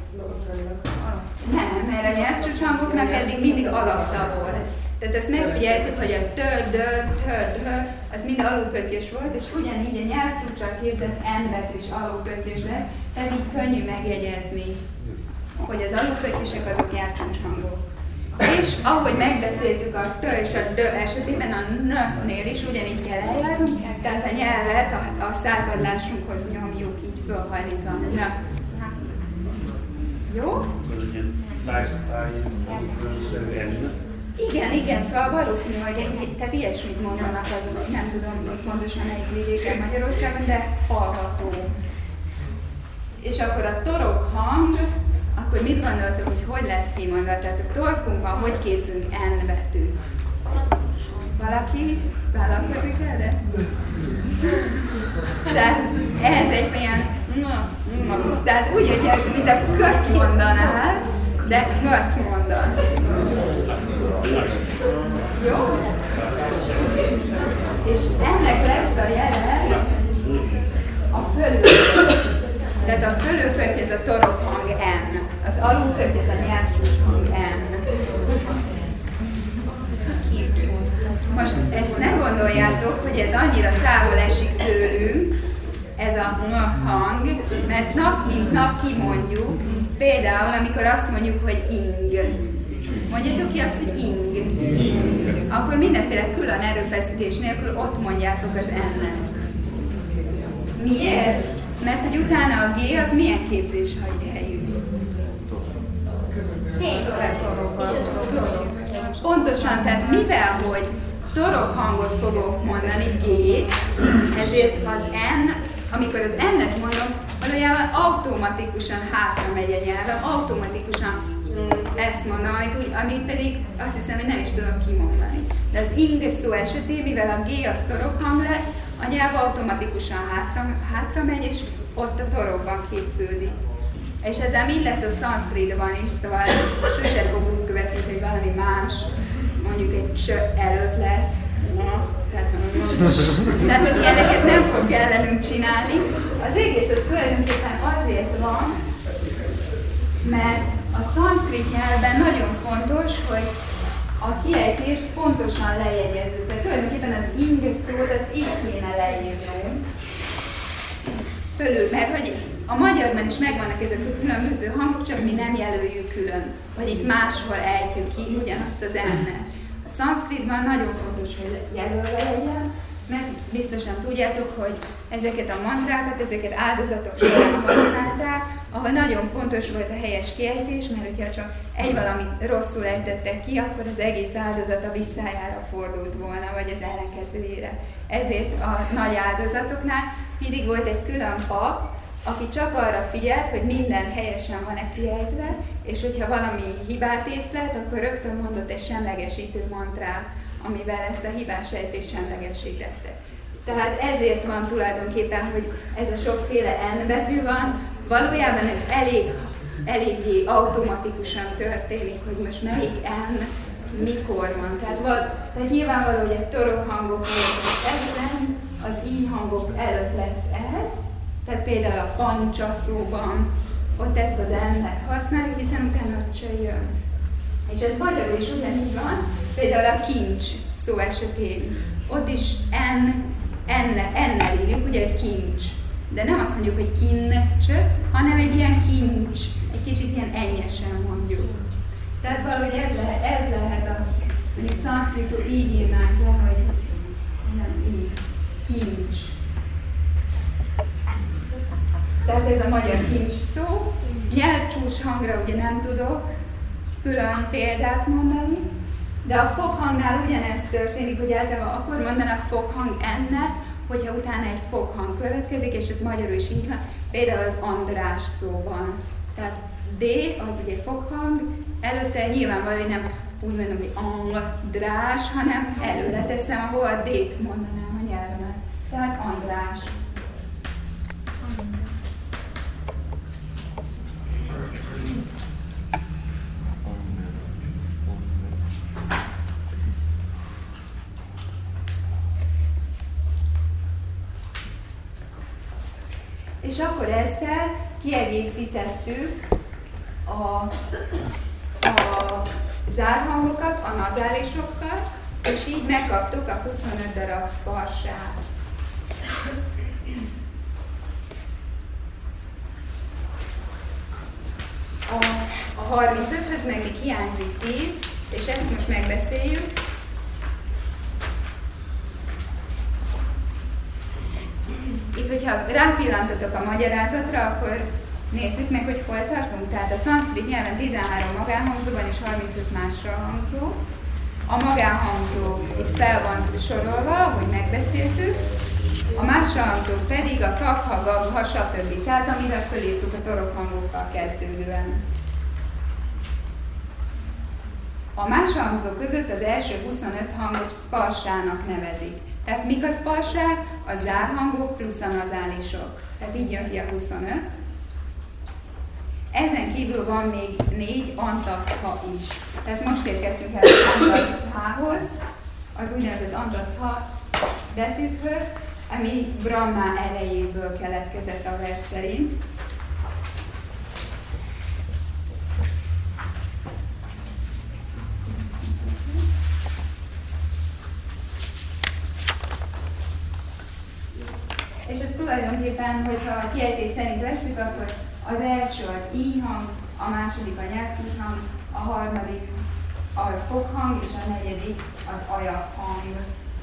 Nem, mert a nyelvcsúcs hangoknak eddig mindig alatta volt. Tehát ezt megfigyeltük, hogy a tör, az mind alulpöttyös volt, és ugyanígy a nyelvcsúccsal képzett N betű is alulpöttyös lett, tehát így könnyű megjegyezni, hogy az alulpöttyösek azok nyelvcsúcs hangok. És ahogy megbeszéltük a tö és a dö esetében, a n-nél is ugyanígy kell eljárnunk, tehát a nyelvet a szárpadlásunkhoz nyomjuk, így fölhajlítva n. Jó? Igen, szóval valószínű, hogy tehát ilyesmit mondanak azok, nem tudom, hogy pontosan melyik vidéken Magyarországon, de hallható. És akkor a torok hang, akkor mit gondoltok, hogy lesz kimondva? Tehát a torkunkban hogy képzünk N betűt? Valaki vállalkozik erre? Tehát ez egy ilyen, tehát úgy, hogy mint a köt mondanál, de köt mondasz. Jó? És ennek lesz a jele a fölülpötty. Tehát a fölülpötty ez a torok hang N. Az alulpötty ez a nyelvcsúcs hang N. Most ezt ne gondoljátok, hogy ez annyira távol esik tőlünk, ez a hang, mert nap mint nap kimondjuk. Például, amikor azt mondjuk, hogy ing. Mondjátok ki azt, hogy ing. Akkor mindenféle külön erőfeszítés nélkül ott mondjátok az N-et. Miért? Mert hogy utána a G az milyen képzés helyű? Pontosan, tehát mivel, hogy torok hangot fogok mondani, G, ezért az N, amikor az N-et mondom, valójában automatikusan hátra megy a nyelvem, automatikusan ezt mondom, amit pedig azt hiszem, hogy nem is tudom kimondani. De az ing szó esetén, mivel a G az torok hang lesz, a nyelv automatikusan hátra megy, és ott a torokban képződik. És ezzel mind lesz a szanszkritban is, szóval sose fogunk következni, hogy valami más, mondjuk egy cs előtt lesz. Tehát, hogy ilyeneket nem fog ellenünk csinálni. Az egész az tulajdonképpen azért van, mert a szanszkrit nyelvben nagyon fontos, hogy a kiejtést pontosan lejegyezzük. Tehát tulajdonképpen az ing szót azt így kéne leírnunk. Fölül, mert hogy a magyarban is megvannak ezek a különböző hangok, csak mi nem jelöljük külön. Vagy itt máshol ejtjük ki ugyanazt az N-net. A szanszkritban nagyon fontos, hogy jelölve legyen, mert biztosan tudjátok, hogy ezeket a mantrákat, ezeket áldozatok során használták, ahol nagyon fontos volt a helyes kiejtés, mert hogyha csak egy valamit rosszul ejtettek ki, akkor az egész áldozat a visszájára fordult volna, vagy az ellenkezőjére. Ezért a nagy áldozatoknál mindig volt egy külön pap, aki csak arra figyelt, hogy minden helyesen van-e kiejtve, és hogyha valami hibát észlelt, akkor rögtön mondott egy semlegesítő mantrát, amivel ezt a hibás ejtést semlegesítette. Tehát ezért van tulajdonképpen, hogy ez a sokféle N betű van, valójában ez eléggé automatikusan történik, hogy most melyik N mikor van. Tehát nyilvánvaló, hogy egy torok hangok ezen, az I hangok előtt lesz ez, tehát például a pancsa szóban ott ezt az N-et használjuk, hiszen utána a cső jön. És ez magyarul is ugyanígy van, például a kincs szó esetén. Ott is N-nel írjuk, ugye, hogy kincs. De nem azt mondjuk, hogy kincs, hanem egy ilyen kincs, egy kicsit ilyen ennyesen mondjuk. Tehát valahogy ez lehet a, mondjuk szanszkritul így írnánk le, hogy nem így, kincs. Tehát ez a magyar kincs szó. Nyelvcsúcs hangra ugye nem tudok külön példát mondani, de a foghangnál ugyanezt történik, hogy általában akkor mondanak foghang ennek, hogyha utána egy foghang következik, és ez magyarul is így van, például az András szóban. Tehát D az ugye foghang, előtte nyilvánvalóan nem úgy mondom, hogy András, hanem előre teszem, ahol a D-t mondanám a nyelvemet. Tehát András. És akkor ezzel kiegészítettük a zárhangokat a nazálisokkal, és így megkaptuk a 25 darab sparsát. A 35-höz meg még hiányzik 10, és ezt most megbeszéljük. Itt, hogyha rápillantatok a magyarázatra, akkor nézzük meg, hogy hol tartunk. Tehát a szanszkrit nyelven 13 magánhangzóban és 35 mássalhangzó. A magánhangzó itt fel van sorolva, ahogy megbeszéltük. A mássalhangzók pedig a takha, gagha, stb. Tehát amivel fölírtuk a torokhangokkal kezdődően. A mássalhangzók között az első 25 hangot sparsának nevezik. Tehát mik a sparsák? A zárhangok plusz a nazálisok. Tehát így jön ki a 25. Ezen kívül van még 4 antasztha is. Tehát most érkeztünk el az antaszthához, az úgynevezett antasztha betűkhöz, ami Brahma erejéből keletkezett a vers szerint. És ez tulajdonképpen, hogyha a kiejtés szerint veszük, akkor az első az i hang, a második a nyelvcsúcs hang, a harmadik a foghang, és a negyedik az aja hang.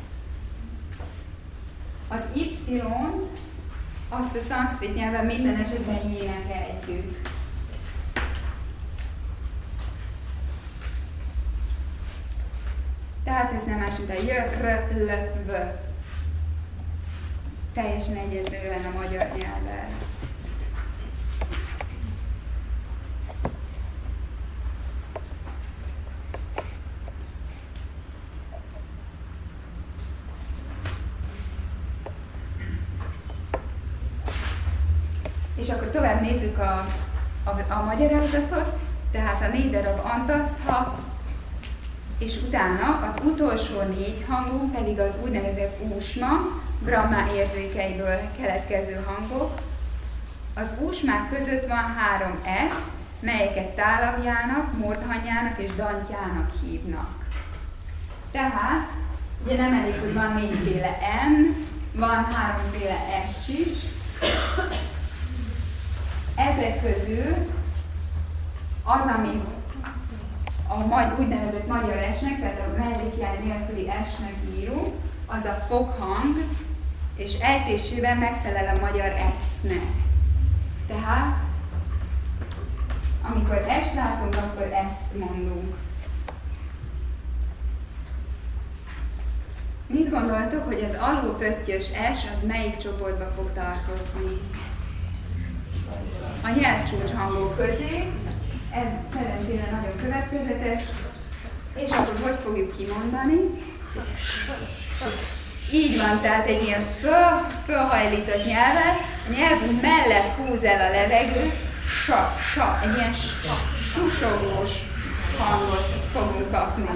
Az y-t azt a szanszkrit nyelven minden esetben énekeljük. Tehát ez nem más, mint a j, r, l, v. Teljesen egyezően a magyar nyelvvel. És akkor tovább nézzük a magyarázatot, tehát a 4 darab antasztha, és utána az utolsó 4 hangunk pedig az úgynevezett úsma, Brahma érzékeiből keletkező hangok. Az úsmák között van 3 S, melyeket tálabjának, mordhanyjának és dantjának hívnak. Tehát, ugye nem elég, hogy van 4-féle N, van 3-féle S is. Ezek közül az, amit a úgynevezett magyar S-nek, tehát a mellékjel nélküli S-nek írunk, az a foghang, és ejtésében megfelel a magyar S-nek. Tehát, amikor S látunk, akkor ezt mondunk. Mit gondoltok, hogy az alulpöttyös S az melyik csoportba fog tartozni? A nyelvcsúcs hangok közé, ez szerencsére nagyon következetes, és akkor hogy fogjuk kimondani? Így van, tehát egy ilyen fölhajlított nyelven, a nyelvünk mellett húz el a levegő, sa, egy ilyen susogós hangot fogunk kapni.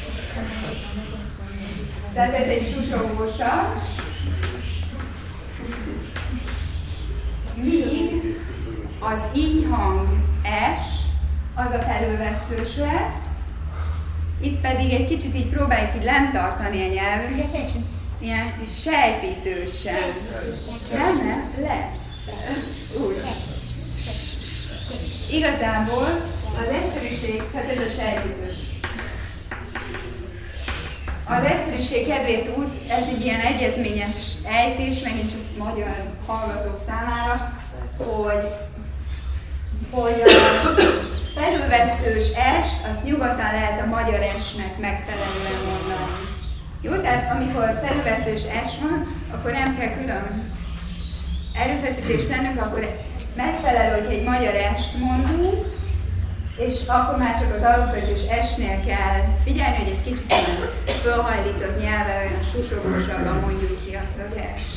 Tehát ez egy susogósa, míg az i hang S, az a felülvesszős lesz, itt pedig egy kicsit így próbáljuk így lent tartani a nyelvünket, kicsit ilyen sejpítősen. Nem, le. Úgy. Igazából az egyszerűség, tehát ez a sejpítős. Az egyszerűség kedvéért úgy, ez egy ilyen egyezményes ejtés, megint csak magyar hallgatók számára, hogy a felülvesszős est, azt nyugodtan lehet a magyar esnek megfelelően mondani. Jó, tehát amikor felülvesszős es van, akkor nem kell külön erőfeszítést tennünk, akkor megfelelő, hogy egy magyar est mondunk, és akkor már csak az alapvetős esnél kell figyelni, hogy egy kicsit fölhajlított nyelvvel, olyan susogósabban mondjuk ki azt az est.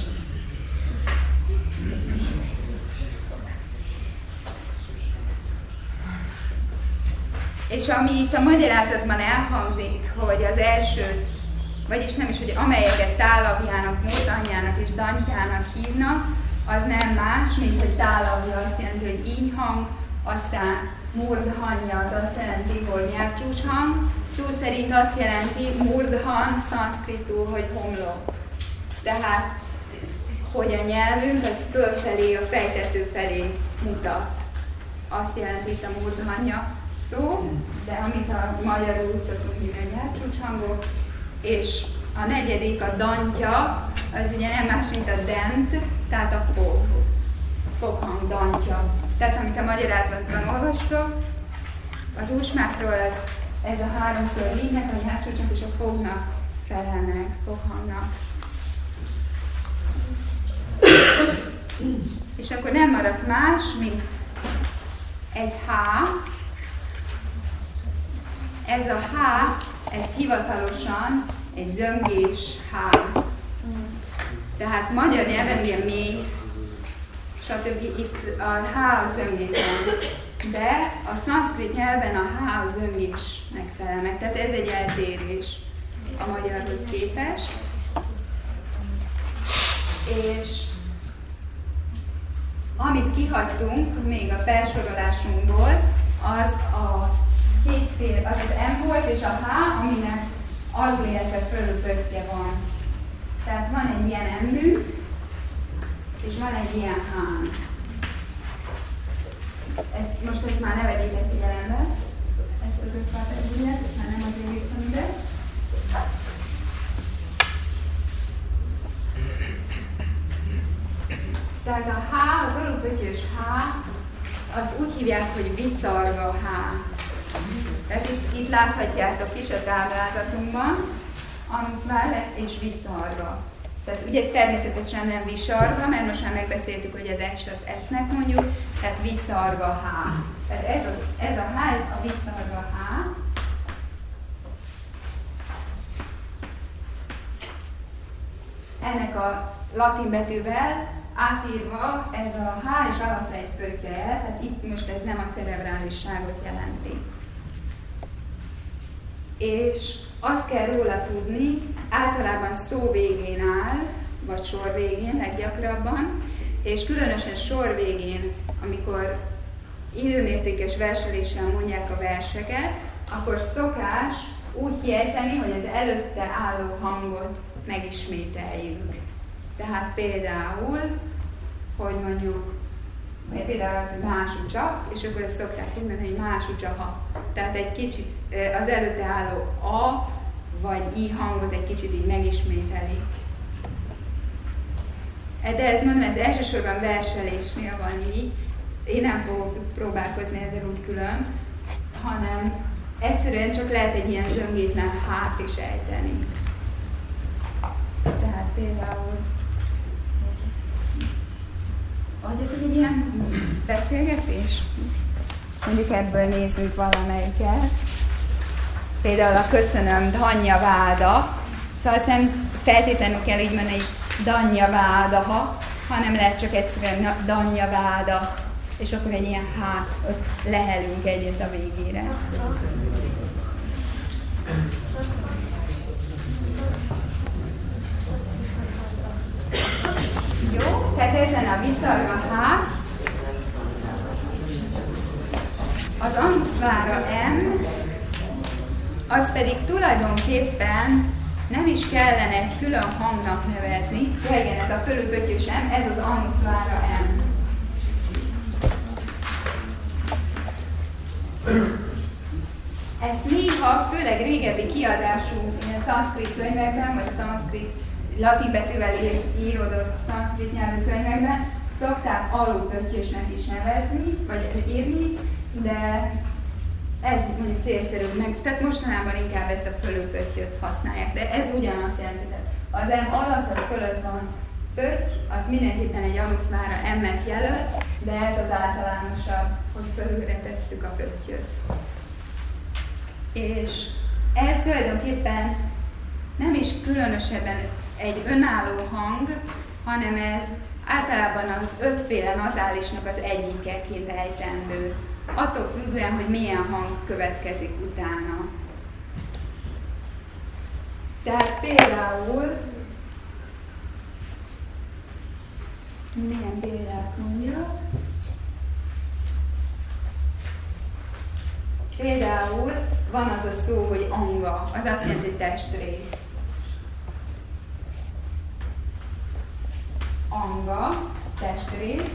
És ami itt a magyarázatban elhangzik, hogy az elsőt, vagyis nem is, hogy amelyeket tálavjának, módanyjának és dantyának hívnak, az nem más, mint hogy tálavja azt jelenti, hogy így hang, aztán murdhanja az azt jelenti, hogy nyelvcsúcshang, szó szerint azt jelenti murdhan szanszkritul, hogy homlok. Tehát, hogy a nyelvünk az fölfelé, a fejtető felé mutat. Azt jelenti itt a murdhanja szó, de amit a magyarul úgy szoktunk hívni a nyelvcsúcshangok, és a negyedik, a dantya, az ugye nem más, mint a dent, tehát a foghang, dantya. Tehát amit a magyarázatban olvastok, az úsmákról ez a háromszor az ígynek, a nyelvcsúcsnak és a fognak felel meg, foghangnak. És akkor nem maradt más, mint egy H. Ez a H, ez hivatalosan egy zöngés H. Tehát magyar nyelven ugye mély, stb. Itt a H a zöngésben, de a szanszkrit nyelven a H a zöngésnek felel meg. Tehát ez egy eltérés a magyarhoz képest. És amit kihagytunk még a felsorolásunkból, az a kétféle, az M volt és a H, aminek alul, illetve fölül pöttye van. Tehát van egy ilyen M-ünk, és van egy ilyen H. Most ezt már ne vegyétek figyelembe, ezt az 5 pártegyület, ezt már nem azért írtam ide. Tehát a H, az alulpöttyös H, azt úgy hívják, hogy viszarga H. Tehát itt láthatjátok is a táblázatunkban, anuszvár és viszarga. Tehát ugye természetesen nem visarga, mert most már megbeszéltük, hogy az est az esznek mondjuk, tehát viszarga H. Tehát ez a H, a viszarga H. Ennek a latin betűvel átírva ez a H és alatt egy pöttye el, tehát itt most ez nem a cerebrálisságot jelenti. És azt kell róla tudni, általában szó végén áll, vagy sor végén leggyakrabban, és különösen sor végén, amikor időmértékes verseléssel mondják a verseket, akkor szokás úgy kiejteni, hogy az előtte álló hangot megismételjük. Tehát például, hogy mondjuk, például az másúcsa, és akkor ezt szokták így mondani, hogy másúcsaha. Tehát egy kicsit az előtte álló A vagy I hangot egy kicsit így megismételik. De ez mondom, ez elsősorban verselésnél van így. Én nem fogok próbálkozni ezzel úgy külön, hanem egyszerűen csak lehet egy ilyen zöngétlen H-t is ejteni. Tehát például adjatok egy ilyen beszélgetés? Mondjuk ebből nézzük valamelyiket. Például a köszönöm, Danya Váda. Szóval nem feltétlenül kell így mondani, hogy Danya Váda, hanem lehet csak egyszerűen Danya Váda. És akkor egy ilyen hát, ott lehelünk egyet a végére. Jó, tehát ezen a viszarga H, az anuszvára M, az pedig tulajdonképpen nem is kellene egy külön hangnak nevezni. Ja, igen, ez a fölülpöttyös M, ez az anuszvára M. Ezt néha, főleg régebbi kiadású ilyen szanszkrit könyvekben, vagy szanszkrit latin betűvel íródott szanszkrit nyelvű könyvekben szokták alulpöttyösnek is nevezni, vagy írni, de ez mondjuk célszerűbb, tehát mostanában inkább ezt a fölülpöttyöt használják, de ez ugyanazt jelenti. Az M alatt vagy fölött van pötty, az mindenképpen egy anuszvára M-et jelölt, de ez az általánosabb, hogy fölülre tesszük a pöttyöt. És ez tulajdonképpen nem is különösebben egy önálló hang, hanem ez általában az 5 féle nazálisnak az egyikeként ejtendő. Attól függően, hogy milyen hang következik utána. Tehát például, milyen példát mondjak? Például van az a szó, hogy anga, az azt jelenti, hogy testrész. Anga, testrész.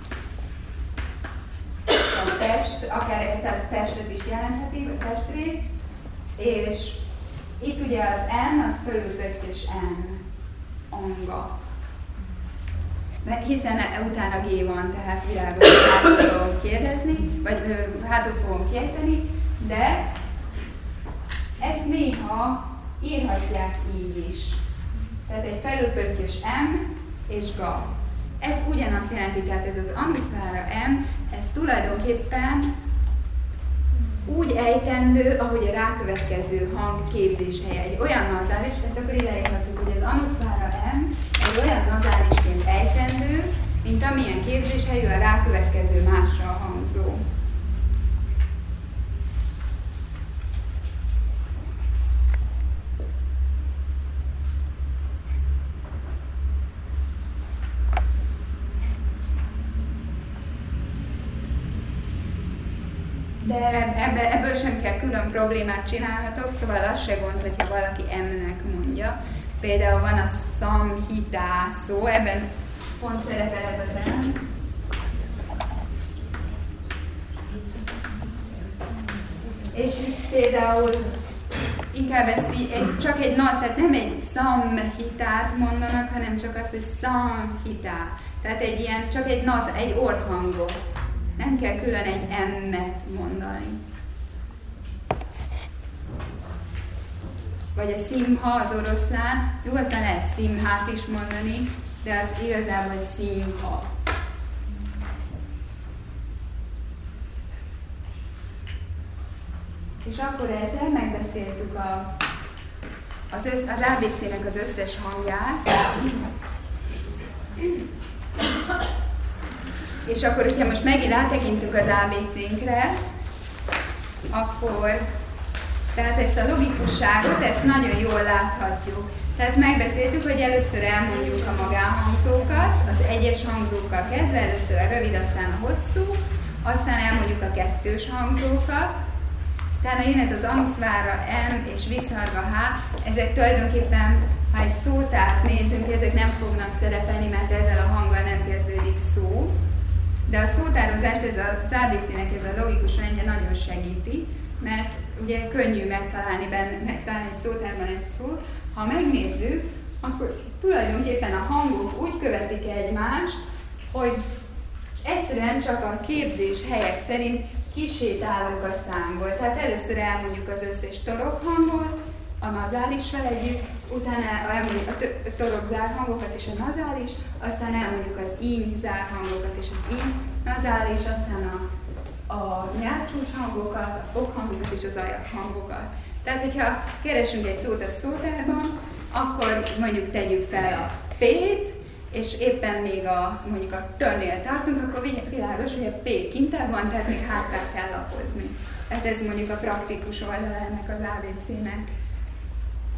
A test, akár a testet is jelentheti, a testrész. És itt ugye az N, az fölülpöttyös N. Anga. Hiszen utána G van, tehát világos, hátul fogom kérdezni, vagy hátul fogom kiejteni, de ezt néha írhatják így is. Tehát egy felülpöttyös M és G. Ez ugyanazt jelenti, tehát ez az anuszvára M, ez tulajdonképpen úgy ejtendő, ahogy a rákövetkező hang képzéshelye. Egy olyan nazális, ezt akkor ide írhatjuk, hogy az anuszvára M egy olyan nazálisként ejtendő, mint amilyen képzéshelyű a rákövetkező másra a hangzó. De ebből sem kell külön problémát csinálhatok, szóval az se gond, hogyha valaki M-nek mondja. Például van a szamhitá szó, ebben pont szerepel az M. És itt például inkább ezt csak egy naz, tehát nem egy szamhitát mondanak, hanem csak az, hogy szamhitá. Tehát egy ilyen, csak egy naz, egy orrhangot. Nem kell külön egy M-et mondani. Vagy a szimha az oroszlán, nyugodtan lehet szimhát is mondani, de az igazából szimha. És akkor ezzel megbeszéltük az ABC-nek az összes hangját. És akkor, hogyha most megint rátekintünk az ABC-nkre, akkor tehát ezt a logikusságot, ezt nagyon jól láthatjuk. Tehát megbeszéltük, hogy először elmondjuk a magánhangzókat, az egyes hangzókkal kezdve, először a rövid, aztán a hosszú, aztán elmondjuk a kettős hangzókat, utána jön ez az anuszvára M és viszharga H, ezek tulajdonképpen, ha egy szótárt nézünk, ezek nem fognak szerepelni, mert ezzel a hanggal nem kezdődik szó. De a szótározást ez az ABC-nek ez a logikus rendje nagyon segíti, mert ugye könnyű megtalálni egy szótárban egy szót. Ha megnézzük, akkor tulajdonképpen a hangok úgy követik egymást, hogy egyszerűen csak a képzés helyek szerint kisétálunk a számból. Tehát először elmondjuk az összes torokhangot, a nazálissal együtt, utána elmondjuk a torok zárhangokat és a nazális, aztán elmondjuk az íny zárhangokat és az íny nazális, aztán a nyelvcsúcs hangokat, a fokhangokat és az ajak hangokat. Tehát, hogyha keresünk egy szót a szótárban, akkor mondjuk tegyük fel a P-t, és éppen még mondjuk a T-nél tartunk, akkor világos, hogy a P kintebb van, tehát még hátrát kell lapozni. Tehát ez mondjuk a praktikus oldala ennek az ABC-nek.